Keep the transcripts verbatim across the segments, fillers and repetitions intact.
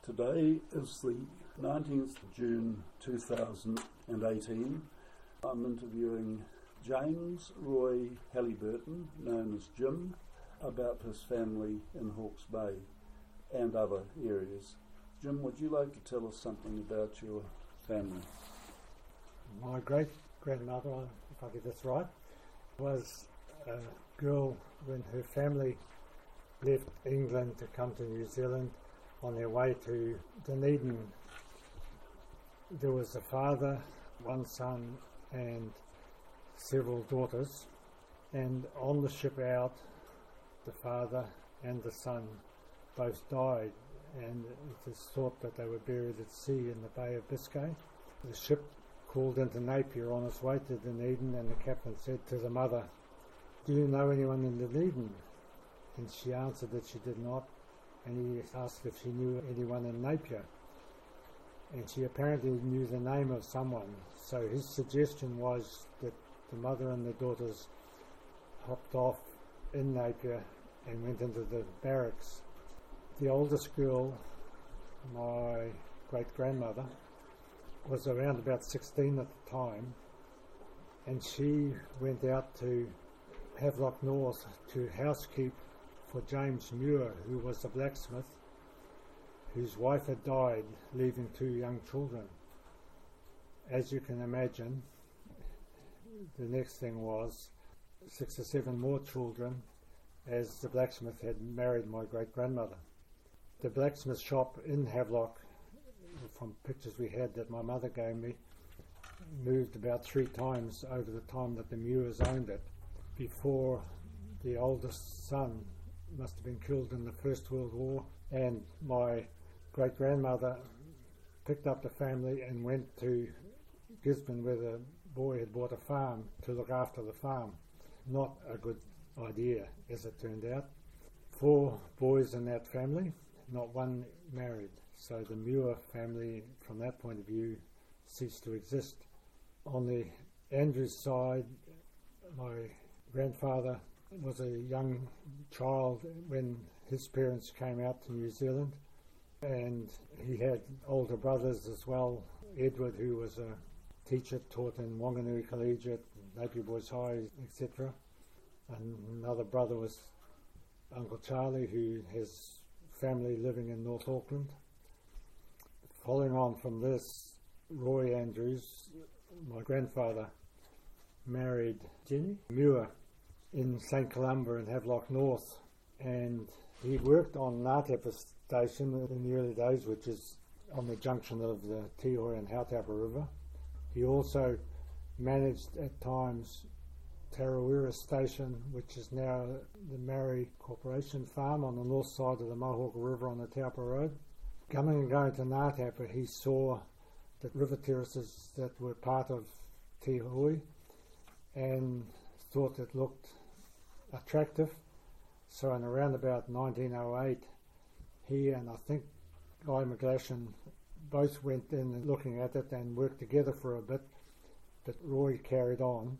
Today is the nineteenth of June two thousand eighteen. I'm interviewing James Roy Halliburton, known as Jim, about his family in Hawke's Bay and other areas. Jim, would you like to tell us something about your family? My great-grandmother, if I get this right, was a girl when her family left England to come to New Zealand. On their way to Dunedin, there was a father, one son and several daughters, and on the ship out, the father and the son both died, and it is thought that they were buried at sea in the Bay of Biscay. The ship called into Napier on its way to Dunedin, and the captain said to the mother, "Do you know anyone in Dunedin?" And she answered that she did not, and he asked if she knew anyone in Napier, and she apparently knew the name of someone. So his suggestion was that the mother and the daughters hopped off in Napier and went into the barracks. The oldest girl, my great-grandmother, was around about sixteen at the time, and she went out to Havelock North to housekeep for James Muir, who was a blacksmith, whose wife had died, leaving two young children. As you can imagine, the next thing was six or seven more children, as the blacksmith had married my great-grandmother. The blacksmith shop in Havelock, from pictures we had that my mother gave me, moved about three times over the time that the Muirs owned it, before the oldest son must have been killed in the First World War, and my great-grandmother picked up the family and went to Gisborne, where the boy had bought a farm, to look after the farm. Not a good idea, as it turned out. Four boys in that family, not one married, so the Muir family, from that point of view, ceased to exist. On the Andrews side, my grandfather was a young child when his parents came out to New Zealand, and he had older brothers as well. Edward, who was a teacher, taught in Wanganui Collegiate, Napier Boys High, et cetera. And another brother was Uncle Charlie, who has family living in North Auckland. Following on from this, Roy Andrews, my grandfather, married Jenny Muir in St Columba in Havelock North, and he worked on Ngātapa Station in the early days, which is on the junction of the Tihoi and Hautapa River. He also managed at times Tarawera Station, which is now the Maori Corporation Farm on the north side of the Mohawk River on the Taupo Road. Coming and going to Ngātapa, he saw the river terraces that were part of Tihoi and thought it looked attractive. So in around about nineteen oh eight, he and I think Guy McGlashan both went in looking at it and worked together for a bit, but Roy carried on.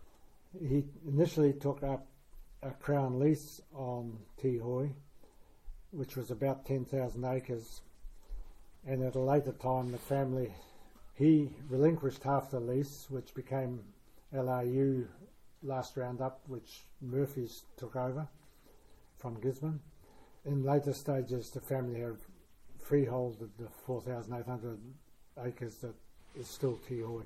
He initially took up a Crown lease on Tihoi, which was about ten thousand acres, and at a later time the family, he relinquished half the lease, which became L R U last round up, which Murphy's took over from Gisborne. In later stages, the family have freeholded the four thousand eight hundred acres that is still Tihoi.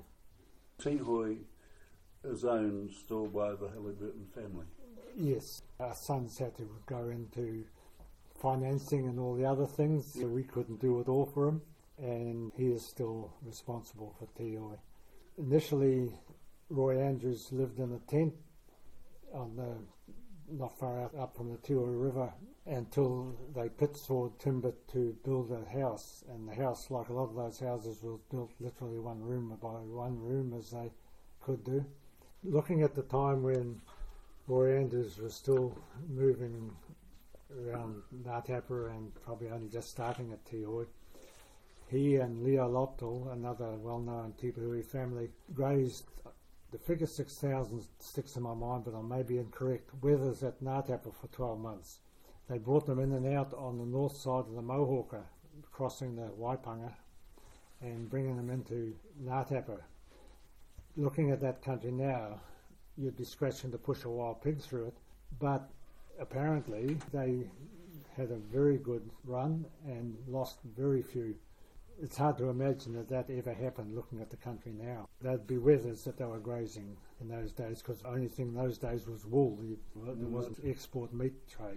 Tihoi is owned still by the Halliburton family? Yes. Our sons had to go into financing and all the other things, so we couldn't do it all for him, and he is still responsible for Tihoi. Initially, Roy Andrews lived in a tent on the, not far out up from the Tihoi River, until they pit sawed timber to build a house, and the house, like a lot of those houses, was built literally one room by one room as they could do. Looking at the time when Roy Andrews was still moving around Ngātapa and probably only just starting at Tihoi, he and Leo Loptel, another well-known Tipuhui family, raised, the figure six thousand sticks in my mind, but I may be incorrect, wethers at Ngātapa for twelve months. They brought them in and out on the north side of the Mohawker crossing the Waipanga and bringing them into Ngātapa. Looking at that country now, you'd be scratching to push a wild pig through it, but apparently they had a very good run and lost very few. It's hard to imagine that that ever happened looking at the country now. There'd be wethers that they were grazing in those days, because the only thing in those days was wool. There wasn't export meat trade.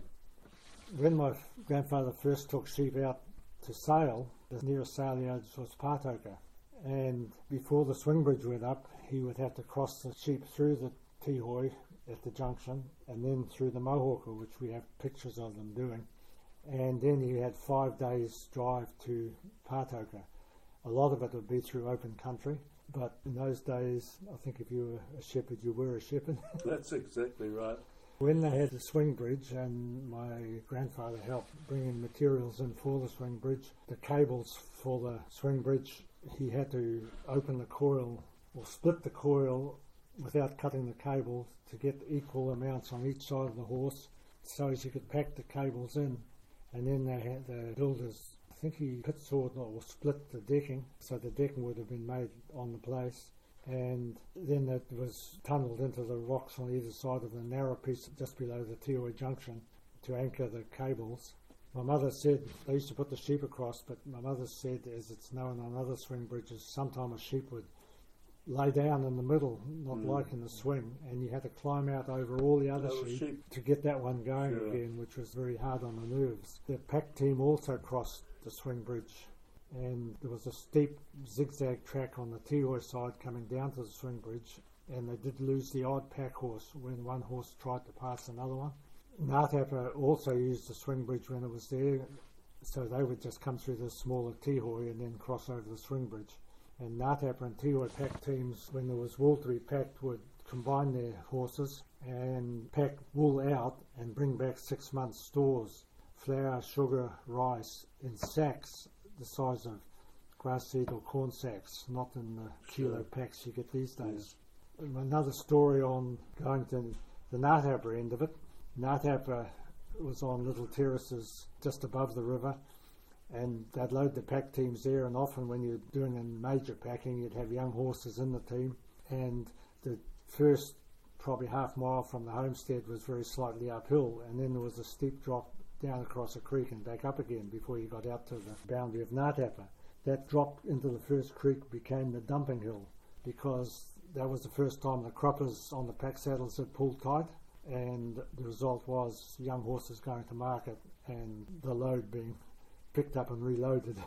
When my grandfather first took sheep out to sale, the nearest sale yard was Pātoka. And before the swing bridge went up, he would have to cross the sheep through the Tihoi at the junction and then through the Mohawk, which we have pictures of them doing. And then he had five days drive to Pātoka. A lot of it would be through open country, but in those days, I think if you were a shepherd, you were a shepherd. That's exactly right. When they had the swing bridge, and my grandfather helped bring in materials in for the swing bridge, the cables for the swing bridge, he had to open the coil or split the coil without cutting the cable to get equal amounts on each side of the horse so as you could pack the cables in. And then they had the builders, I think he pit sawed or split the decking, so the decking would have been made on the place. And then it was tunnelled into the rocks on either side of the narrow piece just below the Tihoi junction to anchor the cables. My mother said, they used to put the sheep across, but my mother said, as it's known on other swing bridges, sometimes a sheep would lay down in the middle, not mm. like in the swing, and you had to climb out over all the other sheep, sheep to get that one going sure. again, which was very hard on the nerves. The pack team also crossed the swing bridge, and there was a steep zigzag track on the Tihoi side coming down to the swing bridge, and they did lose the odd pack horse when one horse tried to pass another one. Ngātapa also used the swing bridge when it was there, so they would just come through the smaller Tihoi and then cross over the swing bridge. And Ngātapa and Tihoi pack teams, when there was wool to be packed, would combine their horses and pack wool out and bring back six months' stores, flour, sugar, rice, in sacks the size of grass seed or corn sacks, not in the kilo sure. packs you get these days. Yes. Another story on going to the Ngātapa end of it. Ngātapa was on little terraces just above the river, and they'd load the pack teams there, and often when you're doing a major packing, you'd have young horses in the team, and the first probably half mile from the homestead was very slightly uphill, and then there was a steep drop down across a creek and back up again before you got out to the boundary of Ngātapa. That drop into the first creek became the dumping hill, because that was the first time the croppers on the pack saddles had pulled tight, and the result was young horses going to market and the load being picked up and reloaded.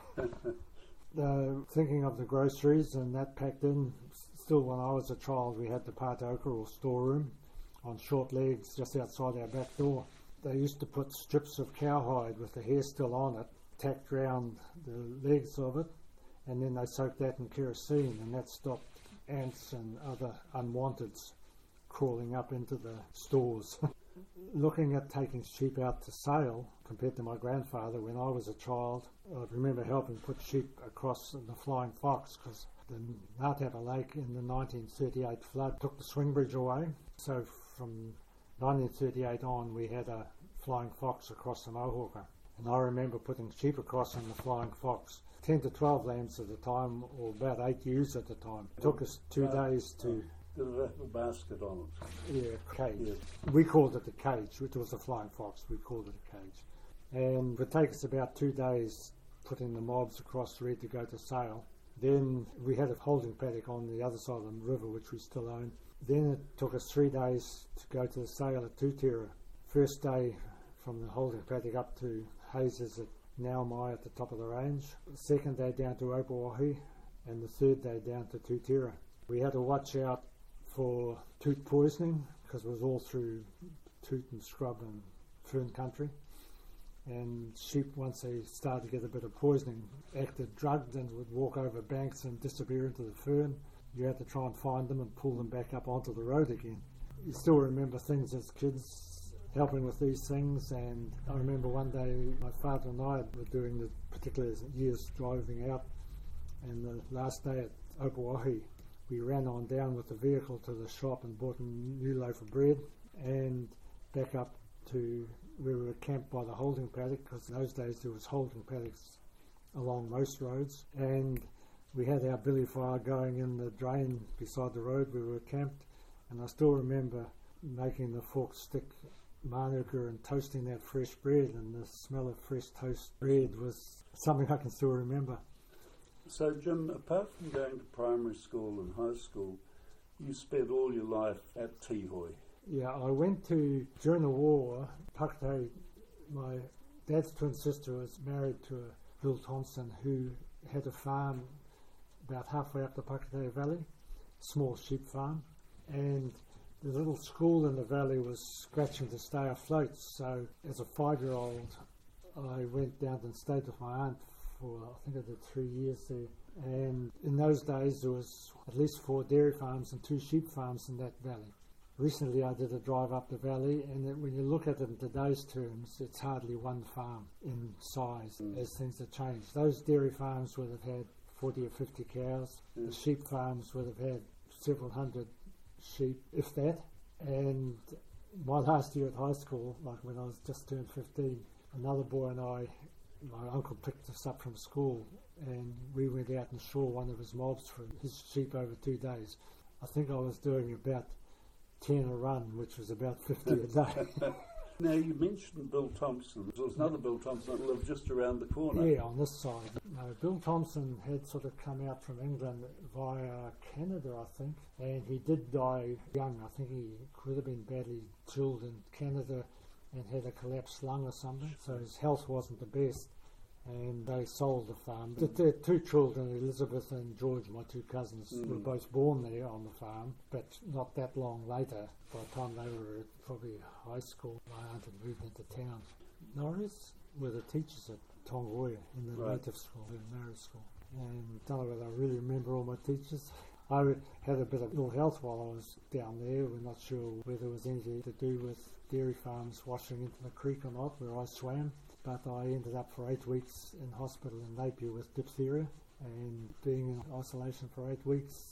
uh, thinking of the groceries and that packed in, still when I was a child we had the Pātoka or storeroom on short legs just outside our back door. They used to put strips of cowhide with the hair still on it, tacked round the legs of it, and then they soaked that in kerosene, and that stopped ants and other unwanteds crawling up into the stores. Looking at taking sheep out to sale compared to my grandfather when I was a child, I remember helping put sheep across the Flying Fox, because the Ngātapa Lake in the nineteen thirty-eight flood took the swing bridge away. So from nineteen thirty-eight on we had a Flying Fox across the Mohawk, and I remember putting sheep across on the Flying Fox, ten to twelve lambs at the time, or about eight ewes at the time. It took us two uh, days to... Did it have a basket on it? Yeah, cage. Yeah. We called it a cage, which was a Flying Fox. We called it a cage. And it would take us about two days putting the mobs across ready to go to sale. Then we had a holding paddock on the other side of the river, which we still own. Then it took us three days to go to the sale at Tūtera. First day from the holding paddock up to Hazes at Naumai at the top of the range. The second day down to Opawahi, and the third day down to Tūtera. We had to watch out for toot poisoning, because it was all through toot and scrub and fern country, and sheep, once they started to get a bit of poisoning, acted drugged and would walk over banks and disappear into the fern. You had to try and find them and pull them back up onto the road again. You still remember things as kids, helping with these things, and I remember one day my father and I were doing the particular years driving out, and the last day at Opawahi we ran on down with the vehicle to the shop and bought a new loaf of bread, and back up to where we were camped by the holding paddock, because in those days there was holding paddocks along most roads, and we had our billy fire going in the drain beside the road where we were camped, and I still remember making the fork stick manuka and toasting that fresh bread, and the smell of fresh toast bread was something I can still remember. So Jim, apart from going to primary school and high school, you spent all your life at Tihoe. Yeah, I went to, during the war, Pakate, my dad's twin sister was married to a Bill Thompson who had a farm about halfway up the Pakate Valley, small sheep farm, and the little school in the valley was scratching to stay afloat. So as a five-year-old, I went down and stayed with my aunt for, I think I did three years there. And in those days, there was at least four dairy farms and two sheep farms in that valley. Recently, I did a drive up the valley, and it, when you look at it in today's terms, it's hardly one farm in size mm. as things have changed. Those dairy farms would have had forty or fifty cows. Mm. The sheep farms would have had several hundred sheep, if that. And my last year at high school, like when I was just turned fifteen, another boy and I, my uncle picked us up from school, and we went out and saw one of his mobs for his sheep over two days. I think I was doing about ten a run, which was about fifty a day. Now, you mentioned Bill Thompson. There was another Bill Thompson that lived just around the corner. Yeah, on this side. No, Bill Thompson had sort of come out from England via Canada, I think, and he did die young. I think he could have been badly chilled in Canada and had a collapsed lung or something, so his health wasn't the best, and they sold the farm. The, the two children, Elizabeth and George, my two cousins, mm. were both born there on the farm, but not that long later. By the time they were at probably high school, my aunt had moved into town. Norris were the teachers at Tongoia in the right. native school, the married school. And I don't know whether I really remember all my teachers. I had a bit of ill health while I was down there. We're not sure whether it was anything to do with dairy farms washing into the creek or not, where I swam. But I ended up for eight weeks in hospital in Napier with diphtheria, and being in isolation for eight weeks,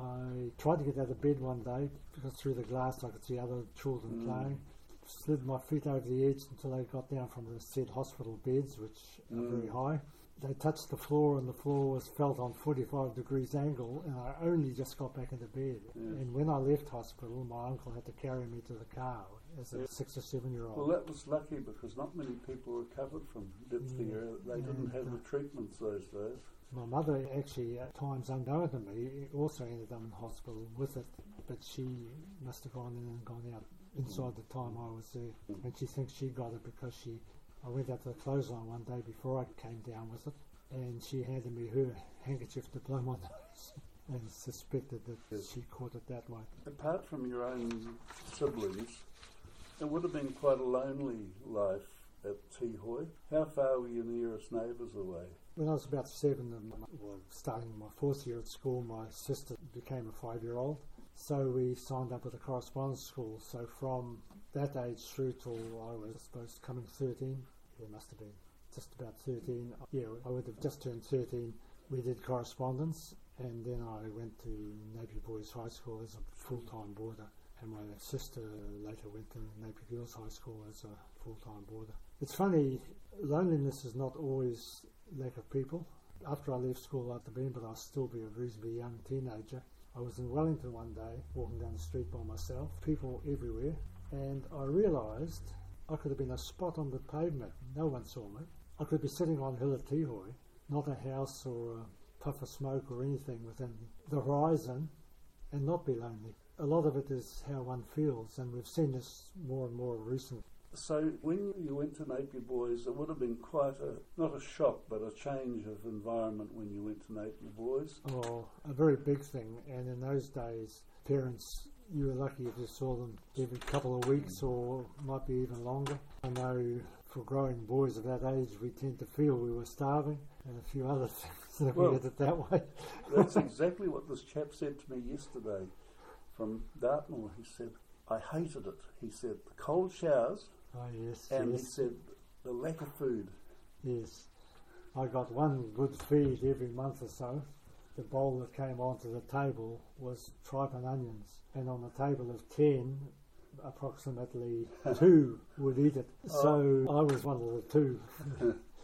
I tried to get out of bed one day because through the glass I could see other children mm. playing. Slid my feet over the edge until they got down from the said hospital beds, which mm. are very high. They touched the floor, and the floor was felt on forty-five degrees angle, and I only just got back into bed. Yes. And when I left hospital, my uncle had to carry me to the car as a yes. six or seven year old. Well, that was lucky because not many people recovered from diphtheria. Yeah. They didn't and, have uh, the treatments those days. My mother actually, at times unknown to me, also ended up in hospital with it, but she must have gone in and gone out inside the time I was there. Mm. And she thinks she got it because she, I went out to the clothesline one day before I came down with it, and she handed me her handkerchief to blow my nose and suspected that yes. she caught it that way. Apart from your own siblings, it would have been quite a lonely life at Tihoe. How far were your nearest neighbours away? When I was about seven, well, starting my fourth year at school, my sister became a five-year-old. So we signed up with a correspondence school. So from that age through till I was, I suppose, coming thirteen, it must have been just about thirteen. Yeah, I would have just turned thirteen. We did correspondence, and then I went to Napier Boys High School as a full-time boarder. And my sister later went to Napier Girls High School as a full-time boarder. It's funny, loneliness is not always lack of people. After I left school at the Ben, but I'll still be a reasonably young teenager, I was in Wellington one day, walking down the street by myself, people everywhere, and I realised I could have been a spot on the pavement. No one saw me. I could be sitting on Hill at Tihoe, not a house or a puff of smoke or anything within the horizon, and not be lonely. A lot of it is how one feels, and we've seen this more and more recently. So when you went to Napier Boys, it would have been quite a, not a shock, but a change of environment when you went to Napier Boys. Oh, a very big thing. And in those days, parents, you were lucky if you saw them every couple of weeks or might be even longer. I know for growing boys of that age, we tend to feel we were starving and a few other things that well, we did it that way. That's exactly what this chap said to me yesterday from Dartmoor. He said, I hated it. He said, the cold showers. Oh, yes, and yes. he said, the lack of food. Yes. I got one good feed every month or so. The bowl that came onto the table was tripe and onions. And on a table of ten, approximately two would eat it. So oh. I was one of the two.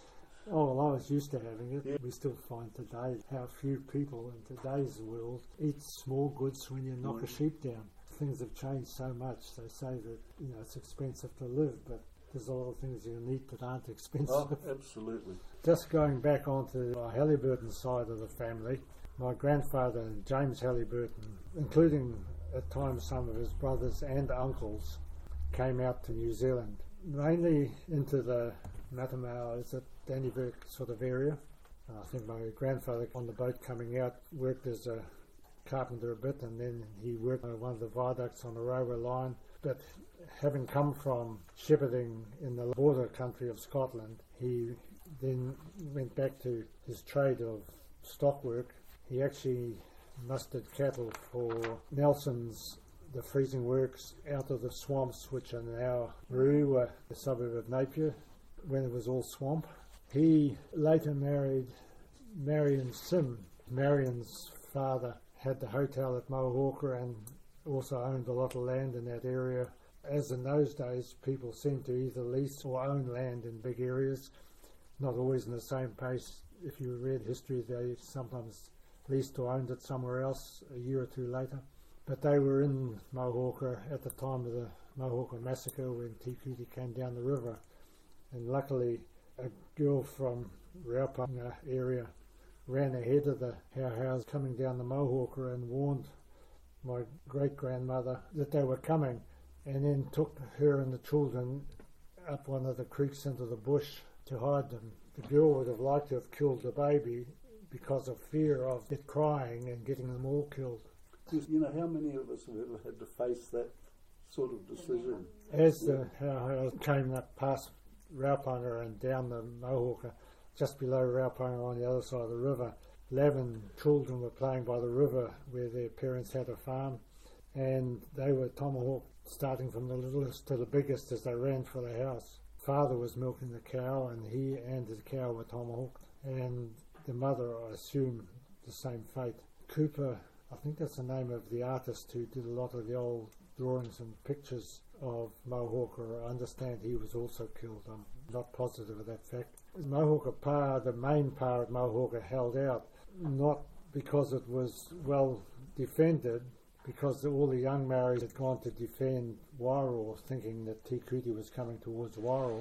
Oh, well, I was used to having it. Yeah. We still find today how few people in today's world eat small goods when you knock Mm. a sheep down. Things have changed so much. They say that, you know, it's expensive to live, but there's a lot of things you need that aren't expensive. Oh, absolutely. Just going back onto my Halliburton side of the family, my grandfather, James Halliburton, including at times some of his brothers and uncles, came out to New Zealand, mainly into the Matamau, is it Dannevirke sort of area. I think my grandfather on the boat coming out worked as a carpenter a bit, and then he worked on one of the viaducts on the railway line. But having come from shepherding in the border country of Scotland, he then went back to his trade of stock work. He actually mustered cattle for Nelson's, the freezing works out of the swamps, which are now Marua, the suburb of Napier, when it was all swamp. He later married Marion Sim. Marion's father had the hotel at Mohawker and also owned a lot of land in that area. As in those days, people seemed to either lease or own land in big areas, not always in the same place. If you read history, they sometimes leased or owned it somewhere else a year or two later. But they were in Mohawker at the time of the Mohawker massacre when Te Kuti came down the river. And luckily, a girl from Raupanga area ran ahead of the Hauhaus coming down the Mohawker and warned my great-grandmother that they were coming, and then took her and the children up one of the creeks into the bush to hide them. The girl would have liked to have killed the baby because of fear of it crying and getting them all killed. You know, how many of us have ever had to face that sort of decision? As the Hauhaus came up past Raupanga and down the Mohawker, just below Raupanga on the other side of the river, eleven children were playing by the river where their parents had a farm, and they were tomahawked starting from the littlest to the biggest as they ran for the house. Father was milking the cow, and he and his cow were tomahawked, and the mother, I assume, the same fate. Cooper, I think that's the name of the artist who did a lot of the old drawings and pictures of Mohawker. I understand he was also killed. I'm not positive of that fact. Mohawker Pa, the main pa at Mohawker, held out, not because it was well defended, because all the young Maoris had gone to defend Wairoa, thinking that Te Kuti was coming towards Wairoa.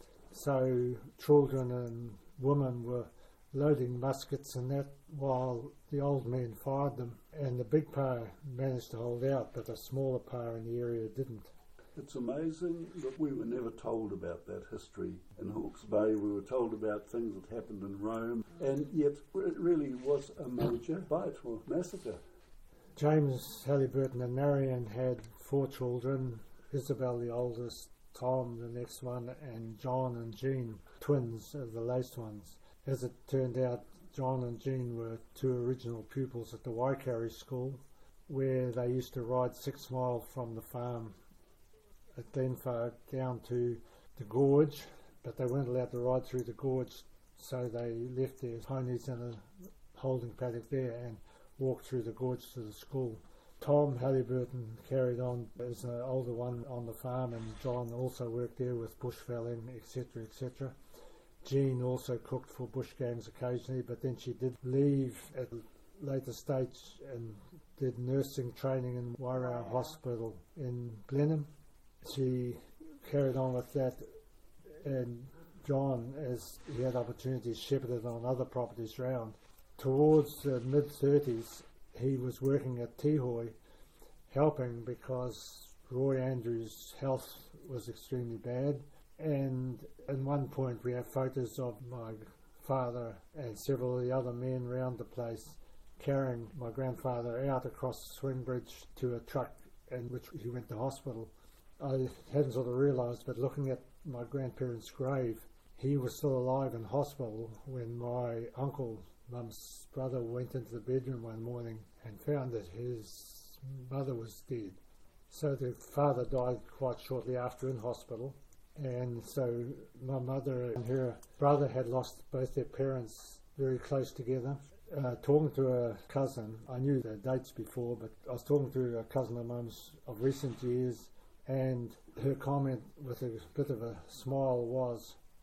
So children and women were loading muskets and that while the old men fired them, and the big pa managed to hold out, but the smaller pa in the area didn't. It's amazing that we were never told about that history in Hawke's Bay. We were told about things that happened in Rome, and yet it really was a major fight or massacre. James Halliburton and Marion had four children, Isabel the oldest, Tom the next one, and John and Jean, twins, are the latest ones. As it turned out, John and Jean were two original pupils at the Waikari School, where they used to ride six miles from the farm at Glenfarg down to the gorge, but they weren't allowed to ride through the gorge, so they left their ponies in a holding paddock there and walked through the gorge to the school. Tom Halliburton carried on as an older one on the farm, and John also worked there with bush felling, et cetera, et cetera. Jean also cooked for bush gangs occasionally, but then she did leave at a later stage and did nursing training in Wairau Hospital in Blenheim. She carried on with that, and John, as he had opportunities, shepherded on other properties round. Towards the mid-thirties, he was working at Tihoi, helping because Roy Andrews' health was extremely bad. And at one point we have photos of my father and several of the other men round the place carrying my grandfather out across the swing bridge to a truck in which he went to hospital. I hadn't sort of realised, but looking at my grandparents' grave, he was still alive in hospital when my uncle, Mum's brother, went into the bedroom one morning and found that his mother was dead. So the father died quite shortly after in hospital, and so my mother and her brother had lost both their parents very close together. Uh, talking to a cousin, I knew the dates before, but I was talking to a cousin of Mum's of recent years, and her comment with a bit of a smile was,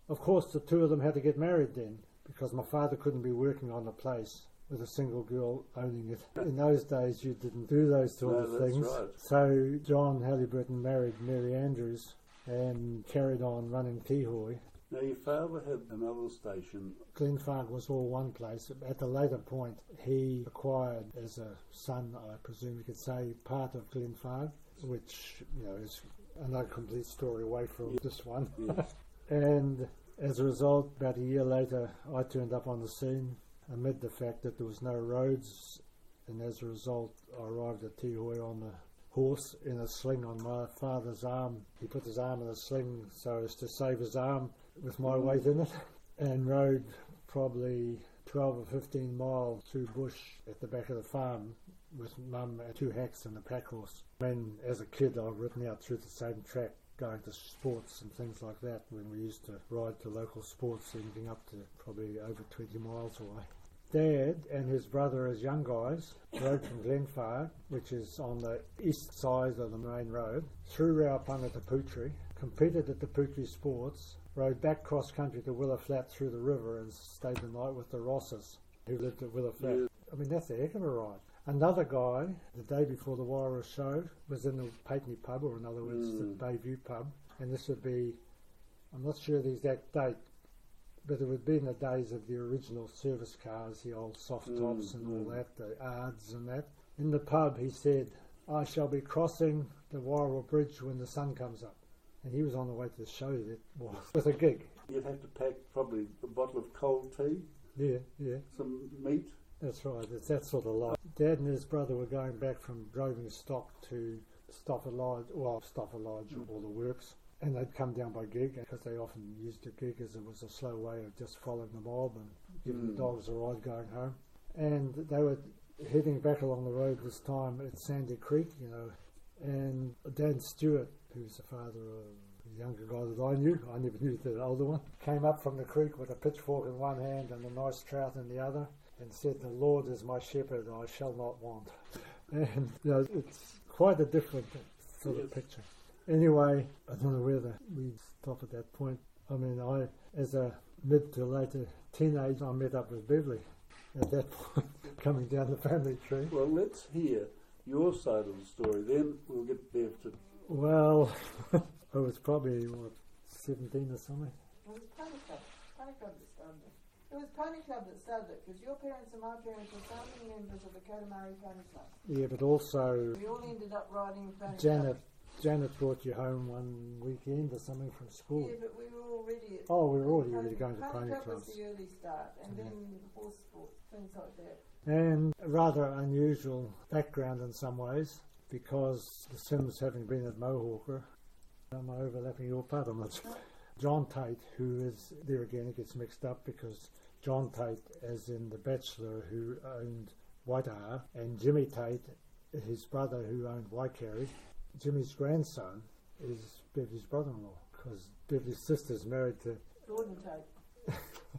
of course, the two of them had to get married then, because my father couldn't be working on the place with a single girl owning it. In those days, you didn't do those sort No, of that's things. right. So John Halliburton married Mary Andrews and carried on running Tihoe. Now, your father had another station. Glenfarne was all one place. At a later point, he acquired, as a son, I presume you could say, part of Glenfarne, which, you know, is another complete story away from Yeah. this one. Yes. And as a result, about a year later, I turned up on the scene amid the fact that there was no roads, and as a result, I arrived at Tihoe on the horse in a sling on my father's arm. He put his arm in a sling so as to save his arm with my weight in it, and rode probably twelve or fifteen miles through bush at the back of the farm with mum and two hacks and a pack horse. When, as a kid, I've ridden out through the same track going to sports and things like that when we used to ride to local sports, anything up to probably over twenty miles away. Dad and his brother, as young guys, rode from Glenfarne, which is on the east side of the main road, through Raupunga to Putri, competed at the Putri Sports, rode back cross country to Willow Flat through the river and stayed the night with the Rosses, who lived at Willow Flat. Yeah. I mean, that's a heck of a ride. Another guy, the day before the Wairua show, was in the Patney pub, or in other words, Mm. the Bayview pub, and this would be, I'm not sure the exact date, but it would be in the days of the original service cars, the old soft tops Mm, and all mm. that, the Ards and that. In the pub, he said, I shall be crossing the Wairua Bridge when the sun comes up. And he was on the way to the show that was with a gig. You'd have to pack probably a bottle of cold tea, Yeah, yeah, some meat. that's right. It's that sort of life. Dad and his brother were going back from droving stock to Stafford Lodge, well, Stafford Lodge, Mm. or the works. And they'd come down by gig because they often used a gig as it was a slow way of just following the mob and giving the Mm. dogs a ride going home. And they were heading back along the road this time at Sandy Creek, you know, and Dan Stewart, who's the father of the younger guy that I knew, I never knew the older one, came up from the creek with a pitchfork in one hand and a nice trout in the other and said, the Lord is my shepherd, I shall not want. And, you know, it's quite a different sort of Yes. picture. Anyway, I don't know whether we stop at that point. I mean, I, as a mid to later teenager, I met up with Beverly at that point, coming down the family tree. Well, let's hear your side of the story, then we'll get Bev to... Well, I was probably, what, seventeen or something? It was Pony Club. Pony Club that started it. It was Pony Club that started it, because your parents and my parents were founding members of the Kotamari Pony Club. Yeah, but also We all ended up riding Pony Janet, Club. Janet brought you home one weekend or something from school. Yeah, but we were already at Oh, we were already Pony, really going to Pony pony Club clubs. was the early start, and Yeah. then horse sport, things like that. And a rather unusual background in some ways, because the Sims having been at Mohawker, am I overlapping your part? I'm not sure. John Tate, who is, there again it gets mixed up because John Tate, as in the bachelor who owned Waitaha, and Jimmy Tate, his brother who owned Waikari, Jimmy's grandson is Beverly's brother-in-law, because Beverly's sister's married to... Gordon Tate.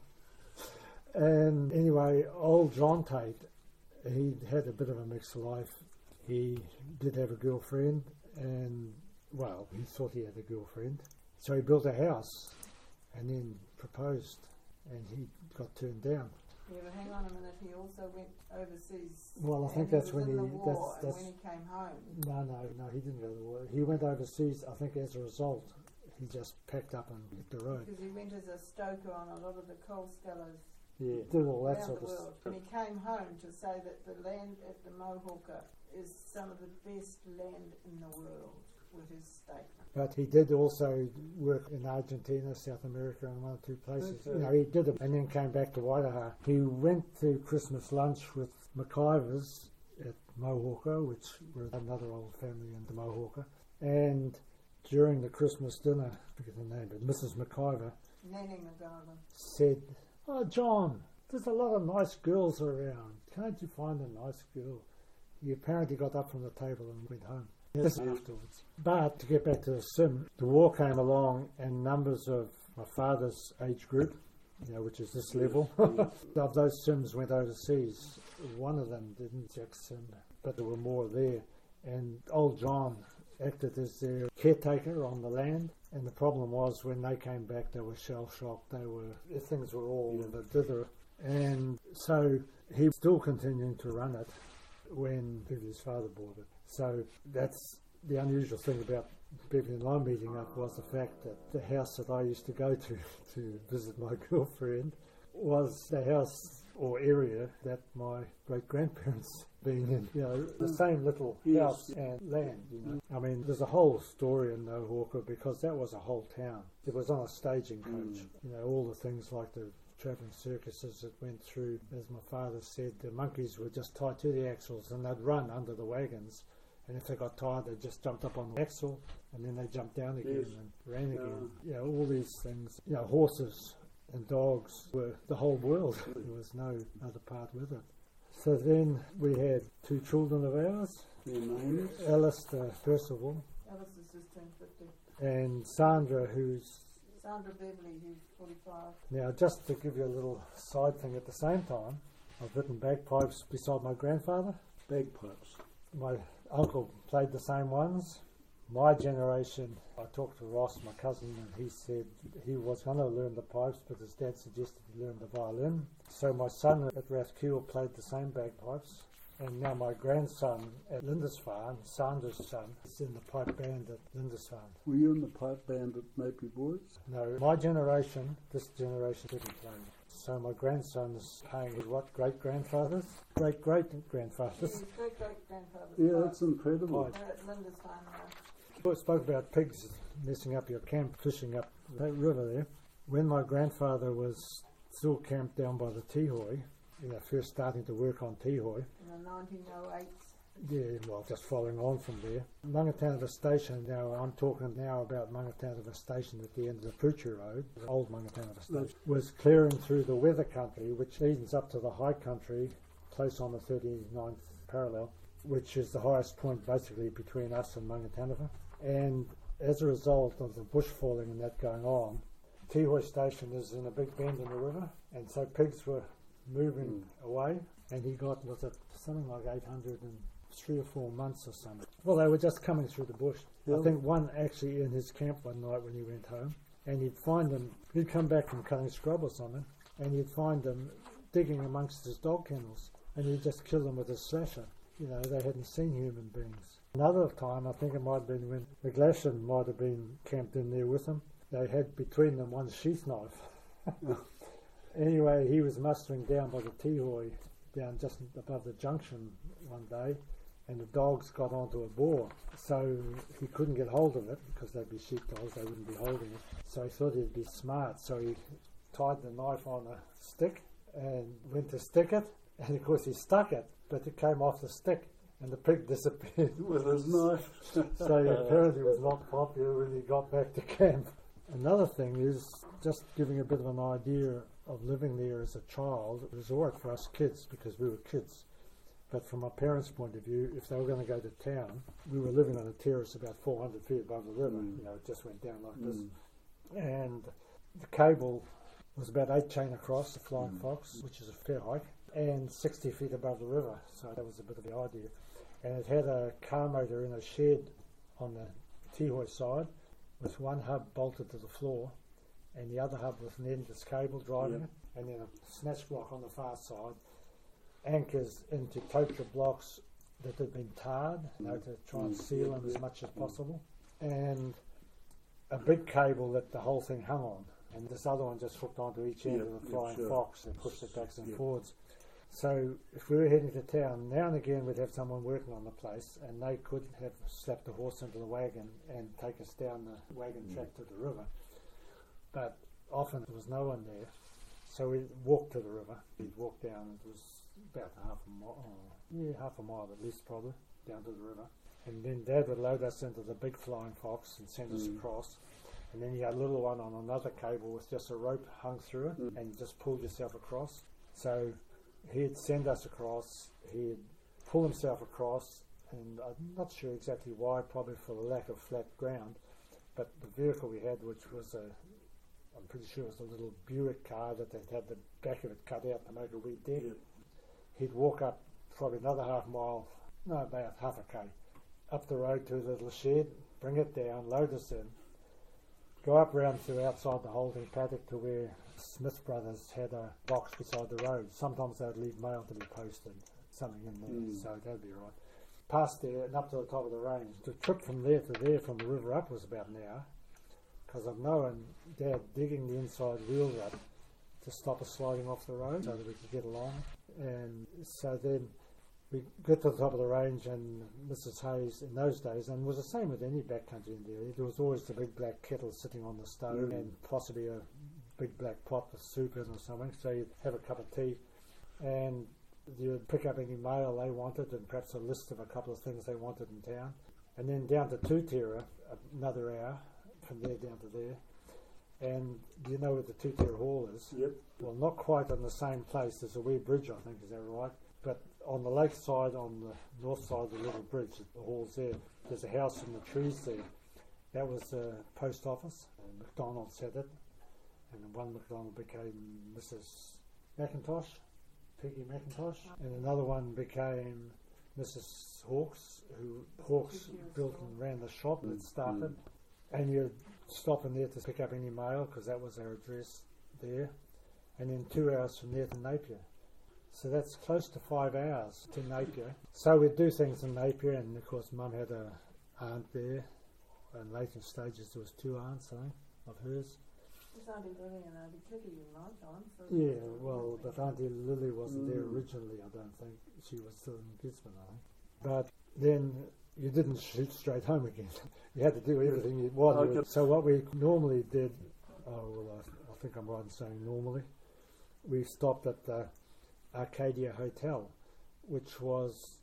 And anyway, old John Tate, he had a bit of a mixed life. He did have a girlfriend, and, well, he thought he had a girlfriend. So he built a house and then proposed, and he got turned down. Yeah, but hang on a minute, he also went overseas. Well, I think and that's he was when in he- the war, that's- that's- and when he came home. No, no, no, he didn't go to the war. He went overseas, I think as a result. He just packed up and hit the road. Because he went as a stoker on a lot of the coal scullers Yeah, did all that around sort the of world. stuff. And he came home to say that the land at the Mohawker is some of the best land in the world, with his statement. But he did also work in Argentina, South America, and one or two places. Okay. You know, he did it, and then came back to Waitaha. He went to Christmas lunch with McIvers at Mohawker, which were another old family in the Mohawker. And during the Christmas dinner, I forget the name, but Missus McIver Nanny McGarvin. said, "Oh, John, there's a lot of nice girls around. Can't you find a nice girl?" He apparently got up from the table and went home. This afterwards. But to get back to the sim, the war came along and numbers of my father's age group, you know, which is this level, of those sims went overseas. One of them didn't, Jack Sim, but there were more there. And old John acted as their caretaker on the land, And the problem was when they came back, they were shell-shocked. They were, things were all Yeah. in a dither. And so he was still continuing to run it when his father bought it. So that's the unusual thing about Beverly and I meeting up, was the fact that the house that I used to go to to visit my girlfriend was the house or area that my great-grandparents been in. You know, the same little Yes. house and land, you know. I mean, there's a whole story in No Hawker because that was a whole town. It was on a staging coach. Mm. You know, all the things like the travelling circuses that went through, as my father said, the monkeys were just tied to the axles and they'd run under the wagons. And if they got tired, they just jumped up on the axle and then they jumped down again Yes. and ran again. Yeah. You know, all these things. You know, horses and dogs were the whole world. There was no other part with it. So then we had two children of ours, Their names? Alistair Percival Alice has just turned fifty. and Sandra, who's Sandra Beverly, who's forty-five. now, just to give you a little side thing at the same time, I've written bagpipes beside my grandfather. Bagpipes. My uncle played the same ones. My generation, I talked to Ross, my cousin, and he said he was going to learn the pipes, but his dad suggested he learn the violin. So my son at Rathkeil played the same bagpipes. And now my grandson at Lindisfarne, Sandra's son, is in the pipe band at Lindisfarne. Were you in the pipe band at Mapley Boys? No, my generation, this generation didn't play. So my grandson's playing his what, great-grandfathers? Great-great-grandfathers. His great-great-grandfather's Yeah, pipe. that's incredible. Pipe. They're at Lindisfarne now. We spoke about pigs messing up your camp, fishing up that river there. When my grandfather was still camped down by the Tihoy, you know, first starting to work on Tihoy, In the nineteen oh eight. yeah, well, just following on from there. Mungatanava Station, now I'm talking now about Mungatanava Station at the end of the Poochie Road, the old Mungatanava Station, was clearing through the weather country, which leads up to the high country, close on the thirty-ninth parallel, which is the highest point basically between us and Mungatanava. And as a result of the bush falling and that going on, Tihoy Station is in a big bend in the river, and so pigs were moving Mm. away, and he got, was it something like eight hundred and three or four months or something. Well, they were just coming through the bush. Yeah. I think one actually in his camp one night when he went home, and he'd find them, he'd come back from cutting scrub or something, and he'd find them digging amongst his dog kennels, and he'd just kill them with a slasher. You know, they hadn't seen human beings. Another time, I think it might have been when the Glashan might have been camped in there with them. They had between them one sheath knife. Anyway, he was mustering down by the Tihoy, down just above the junction one day, and the dogs got onto a boar. So he couldn't get hold of it, because they'd be sheepdogs, they wouldn't be holding it. So he thought he'd be smart, so he tied the knife on a stick and went to stick it, and of course he stuck it, but it came off the stick, and the pig disappeared. With his knife. So he apparently was not popular when he got back to camp. Another thing is, just giving a bit of an idea of living there as a child, it was all right for us kids because we were kids. But from my parents' point of view, if they were going to go to town, we were living on a terrace about four hundred feet above the river. Mm. You know, it just went down like Mm. this. And the cable was about eight chain across, the Flying Mm. Fox, which is a fair hike, and sixty feet above the river. So that was a bit of the idea. And it had a car motor in a shed on the Tihoy side, with one hub bolted to the floor, and the other hub with an endless cable driving Yep. it, and then a snatch block on the far side, anchors into totra blocks that had been tarred, you know, to try and Mm. seal them as much as possible, and a big cable that the whole thing hung on, and this other one just hooked onto each end Yep, of the yep, Flying sure. Fox and pushed it backwards and Yep. forwards. So if we were heading to town, now and again we'd have someone working on the place, and they could have slapped a horse into the wagon and take us down the wagon track to the river. But often there was no one there, so we'd walk to the river. We'd walk down, it was about half a mile, oh, yeah, half a mile at least probably, down to the river. And then Dad would load us into the big Flying Fox and send us Mm. across. And then you had a little one on another cable with just a rope hung through it, Mm. and you just pulled yourself across. So he'd send us across, he'd pull himself across, and I'm not sure exactly why, probably for the lack of flat ground, but the vehicle we had, which was a, I'm pretty sure it was a little Buick car that they'd had the back of it cut out to make a wee deck. Yep. He'd walk up probably another half mile, no, about half a k, up the road to the little shed, bring it down, load us in, go up round to outside the holding paddock to where Smith Brothers had a box beside the road. Sometimes they'd leave mail to be posted, something in there, mm. so that'd be right. Past there and up to the top of the range. The trip from there to there from the river up was about an hour, because I've known Dad digging the inside wheel rut to stop us sliding off the road so that we could get along. And so then we get to the top of the range, and Missus Hayes in those days, and it was the same with any backcountry in dairy, there was always the big black kettle sitting on the stove mm. and possibly a big black pot with soup in or something, so you'd have a cup of tea and you'd pick up any mail they wanted and perhaps a list of a couple of things they wanted in town, and then down to Two-Tera, another hour from there down to there. And do you know where the Two-Tera Hall is? Yep. Well, not quite on the same place. There's a wee bridge, I think, is that right? But on the lake side, on the north side of the little bridge, the hall's there. There's a house in the trees there. That was the post office. And McDonald's had it. And one McDonald became Missus McIntosh, Peggy McIntosh. And another one became Missus Hawkes, who Hawkes built and ran the shop that started. Mm. And you'd stop in there to pick up any mail, because that was our address there. And then two hours from there to Napier. So that's close to five hours to Napier. So we'd do things in Napier, and of course Mum had a aunt there. In later stages there was two aunts, I think, of hers. Was Auntie Lily and Auntie Kitty in my time? So yeah, well, but Auntie Lily wasn't mm. there originally, I don't think. She was still in Gisborne, I think. But then you didn't shoot straight home again. You had to do everything you wanted. Okay. So what we normally did, oh, well, I, I think I'm right in saying normally, we stopped at the Arcadia Hotel, which was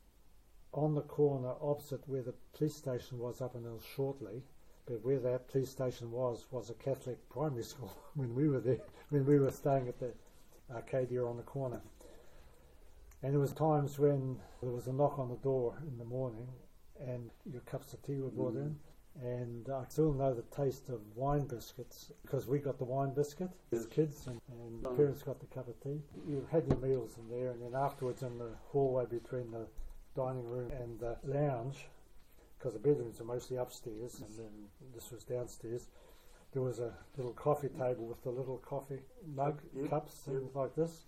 on the corner opposite where the police station was up until shortly. But where that police station was, was a Catholic primary school when we were there, when we were staying at the Arcadia on the corner. And there was times when there was a knock on the door in the morning and your cups of tea were brought mm. in. And I still know the taste of wine biscuits, because we got the wine biscuit as kids, and, and oh. parents got the cup of tea. You had your meals in there, and then afterwards in the hallway between the dining room and the lounge, because the bedrooms are mostly upstairs, and then this was downstairs, there was a little coffee table with the little coffee mug, yep. cups, things yep. like this,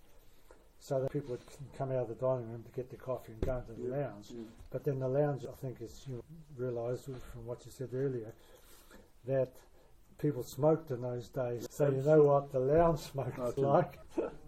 so that people would come out of the dining room to get their coffee and go into the yep. lounge. Yep. But then the lounge, I think, as you realised from what you said earlier, that people smoked in those days. So you know what the lounge smoke is like.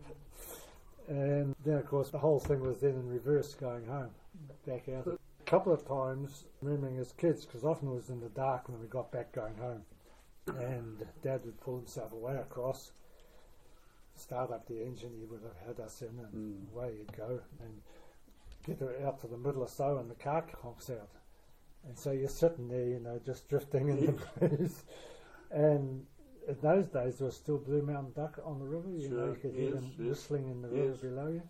And then, of course, the whole thing was then in reverse, going home, back out. A couple of times, remembering as kids, because often it was in the dark when we got back going home, and Dad would pull himself away across, start up the engine, he would have had us in, and mm. away he'd go, and get out to the middle or so, and the car honks out. And so you're sitting there, you know, just drifting in the breeze. And in those days, there was still Blue Mountain Duck on the river. You sure. know, you could yes, hear them yes. whistling in the yes. river below you.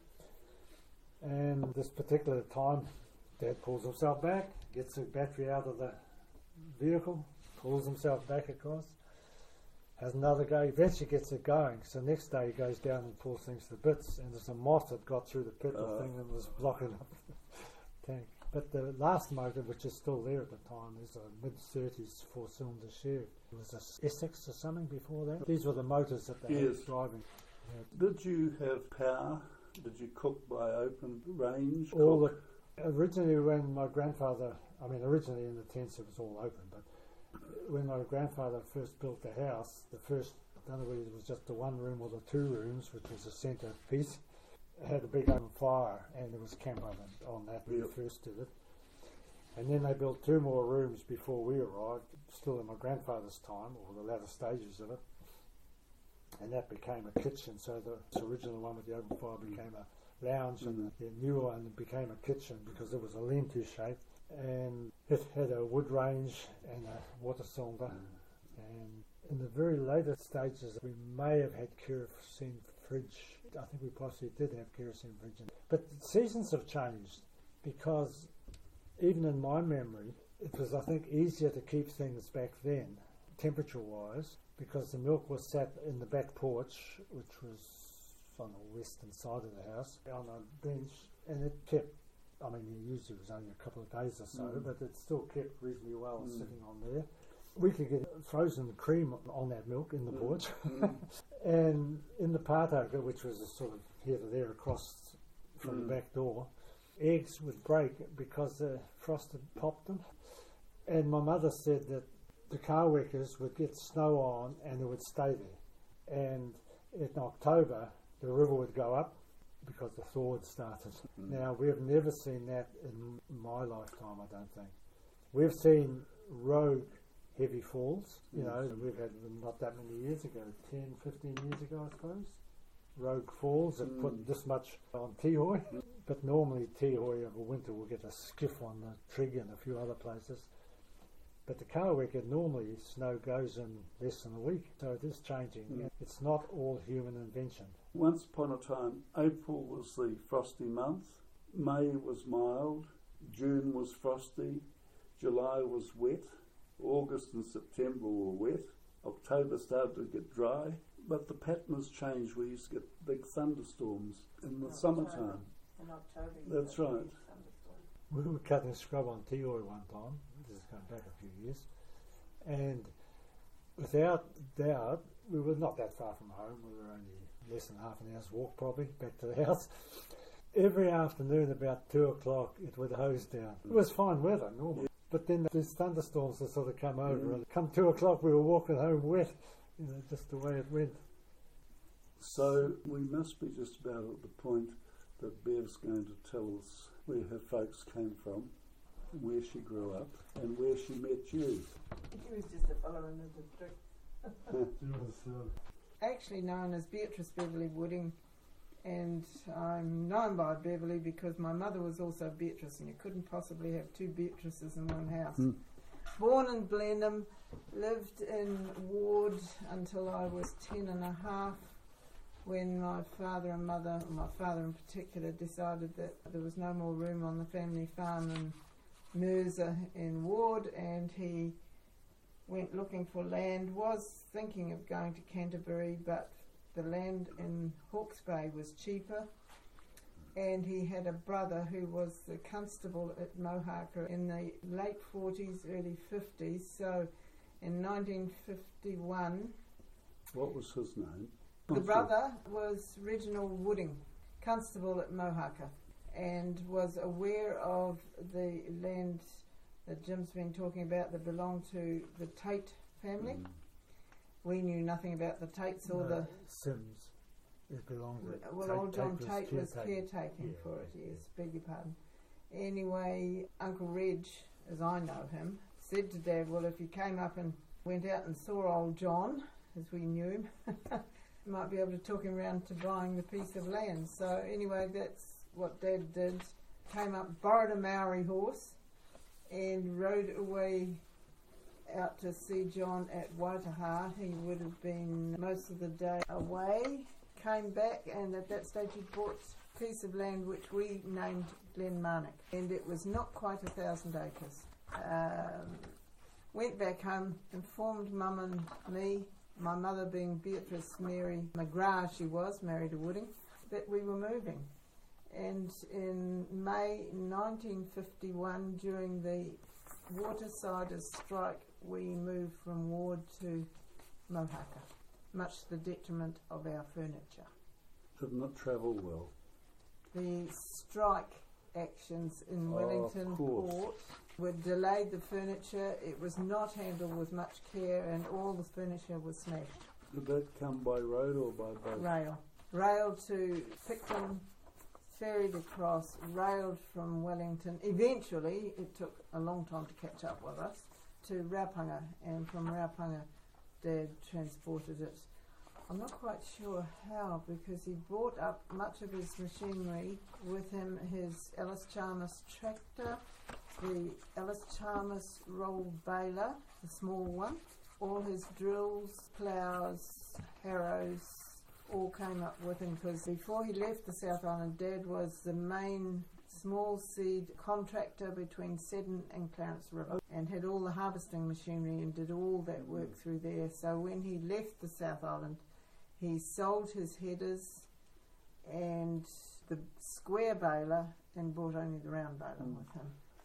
And this particular time, Dad pulls himself back, gets the battery out of the vehicle, pulls himself back across, has another go, eventually gets it going. So next day he goes down and pulls things to bits, and there's a moth that got through the petrol uh. thing and was blocking up the tank. But the last motor, which is still there at the time, is a mid thirties four-cylinder Chev. It was a Essex or something before that. These were the motors that they yes. had driving. Yeah. Did you have power? Did you cook by open range? All the, originally when my grandfather, I mean originally in the tents it was all open, but when my grandfather first built the house, the first, I don't know whether it was just the one room or the two rooms, which was the centre piece, it had a big open fire, and there was camp on, on that when yep. we first did it. And then they built two more rooms before we arrived, still in my grandfather's time, or the latter stages of it. And that became a kitchen, so the original one with the open fire became a lounge, mm-hmm. and the new one became a kitchen because it was a lean-to shape. And it had a wood range and a water cylinder. Mm. And in the very later stages, we may have had kerosene fridge. I think we possibly did have kerosene fridge. But seasons have changed, because even in my memory, it was, I think, easier to keep things back then, temperature-wise, because the milk was sat in the back porch, which was on the western side of the house, on a bench, and it kept, I mean, usually it was only a couple of days or so, mm. but it still kept reasonably well mm. sitting on there. we could get frozen cream on that milk in the Mm. porch. Mm. And in the Pātaka, which was a sort of here to there across from Mm. the back door, eggs would break because the frost had popped them. And my mother said that the Kāwekas would get snow on and it would stay there. And in October, the river would go up because the thaw had started. Mm. Now, we've never seen that in my lifetime, I don't think. We've seen rogue heavy falls, you know, Yes. we've had them not that many years ago, ten, fifteen years ago, I suppose. Rogue falls that Mm. put this much on Tihoe, but normally Tihoe over winter will get a skiff on the Trig and a few other places. But the Kāweka, normally snow goes in less than a week, so it is changing. Mm. It's not all human invention. Once upon a time, April was the frosty month, May was mild, June was frosty, July was wet, August and September were wet, October started to get dry, but the pattern has changed. We used to get big thunderstorms in the In summertime. In October. you That's got right. these thunderstorms. We were cutting scrub on Tihoe one time, this is going back a few years, and without doubt, we were not that far from home, we were only less than half an hour's walk probably, back to the house. Every afternoon about two o'clock it would hose down. It was fine weather, normally. Yeah. But then these thunderstorms would sort of come over, Mm. and come two o'clock we were walking home wet, you know, just the way it went. So we must be just about at the point that Bev's going to tell us where her folks came from, where she grew up, and where she met you. He was just a fellow in the district. Actually known as Beatrice Beverly Wooding, and I'm known by Beverly because my mother was also Beatrice, and you couldn't possibly have two Beatrices in one house. Mm. Born in Blenheim, lived in Ward until I was ten and a half, when my father and mother, my father in particular, decided that there was no more room on the family farm in Mercer in Ward, and he went looking for land, was thinking of going to Canterbury, but the land in Hawke's Bay was cheaper, and he had a brother who was the constable at Mohaka in the late forties, early fifties, so in nineteen fifty-one What was his name? the brother was Reginald Wooding, constable at Mohaka, and was aware of the land that Jim's been talking about that belonged to the Tate family. Mm. We knew nothing about the Tates or No, the... Sims, it belonged to Well, Tate- old John Tate Tate was caretaking. caretaking Yeah, for it, yeah. yes, beg your pardon. Anyway, Uncle Reg, as I know him, said to Dad, well, if you came up and went out and saw old John, as we knew him, you might be able to talk him round to buying the piece of land. So anyway, that's what Dad did. Came up, borrowed a Maori horse, and rode away out to see John at Waitaha. He would have been most of the day away. Came back, and at that stage he bought a piece of land which we named Glenmarnock, and it was not quite a thousand acres. Um, went back home, informed Mum and me, my mother being Beatrice Mary McGrath, she was married to Wooding, that we were moving. And in May nineteen fifty-one, during the Watersiders strike, we moved from Ward to Mohaka, much to the detriment of our furniture. Did not travel well. The strike actions in Oh, Wellington of course. Port would delay the furniture. It was not handled with much care, and all the furniture was smashed. Did that come by road or by boat? Rail. Rail to Picton, ferried across, railed from Wellington. Eventually, it took a long time to catch up with us, to Raupunga, and from Raupunga, Dad transported it. I'm not quite sure how, because he brought up much of his machinery with him, his Ellis Chalmers tractor, the Ellis Chalmers roll baler, the small one, all his drills, ploughs, harrows, all came up with him, because before he left the South Island, Dad was the main small seed contractor between Seddon and Clarence River, and had all the harvesting machinery and did all that work through there. So when he left the South Island, he sold his headers and the square baler and brought only the round baler Mm. with him.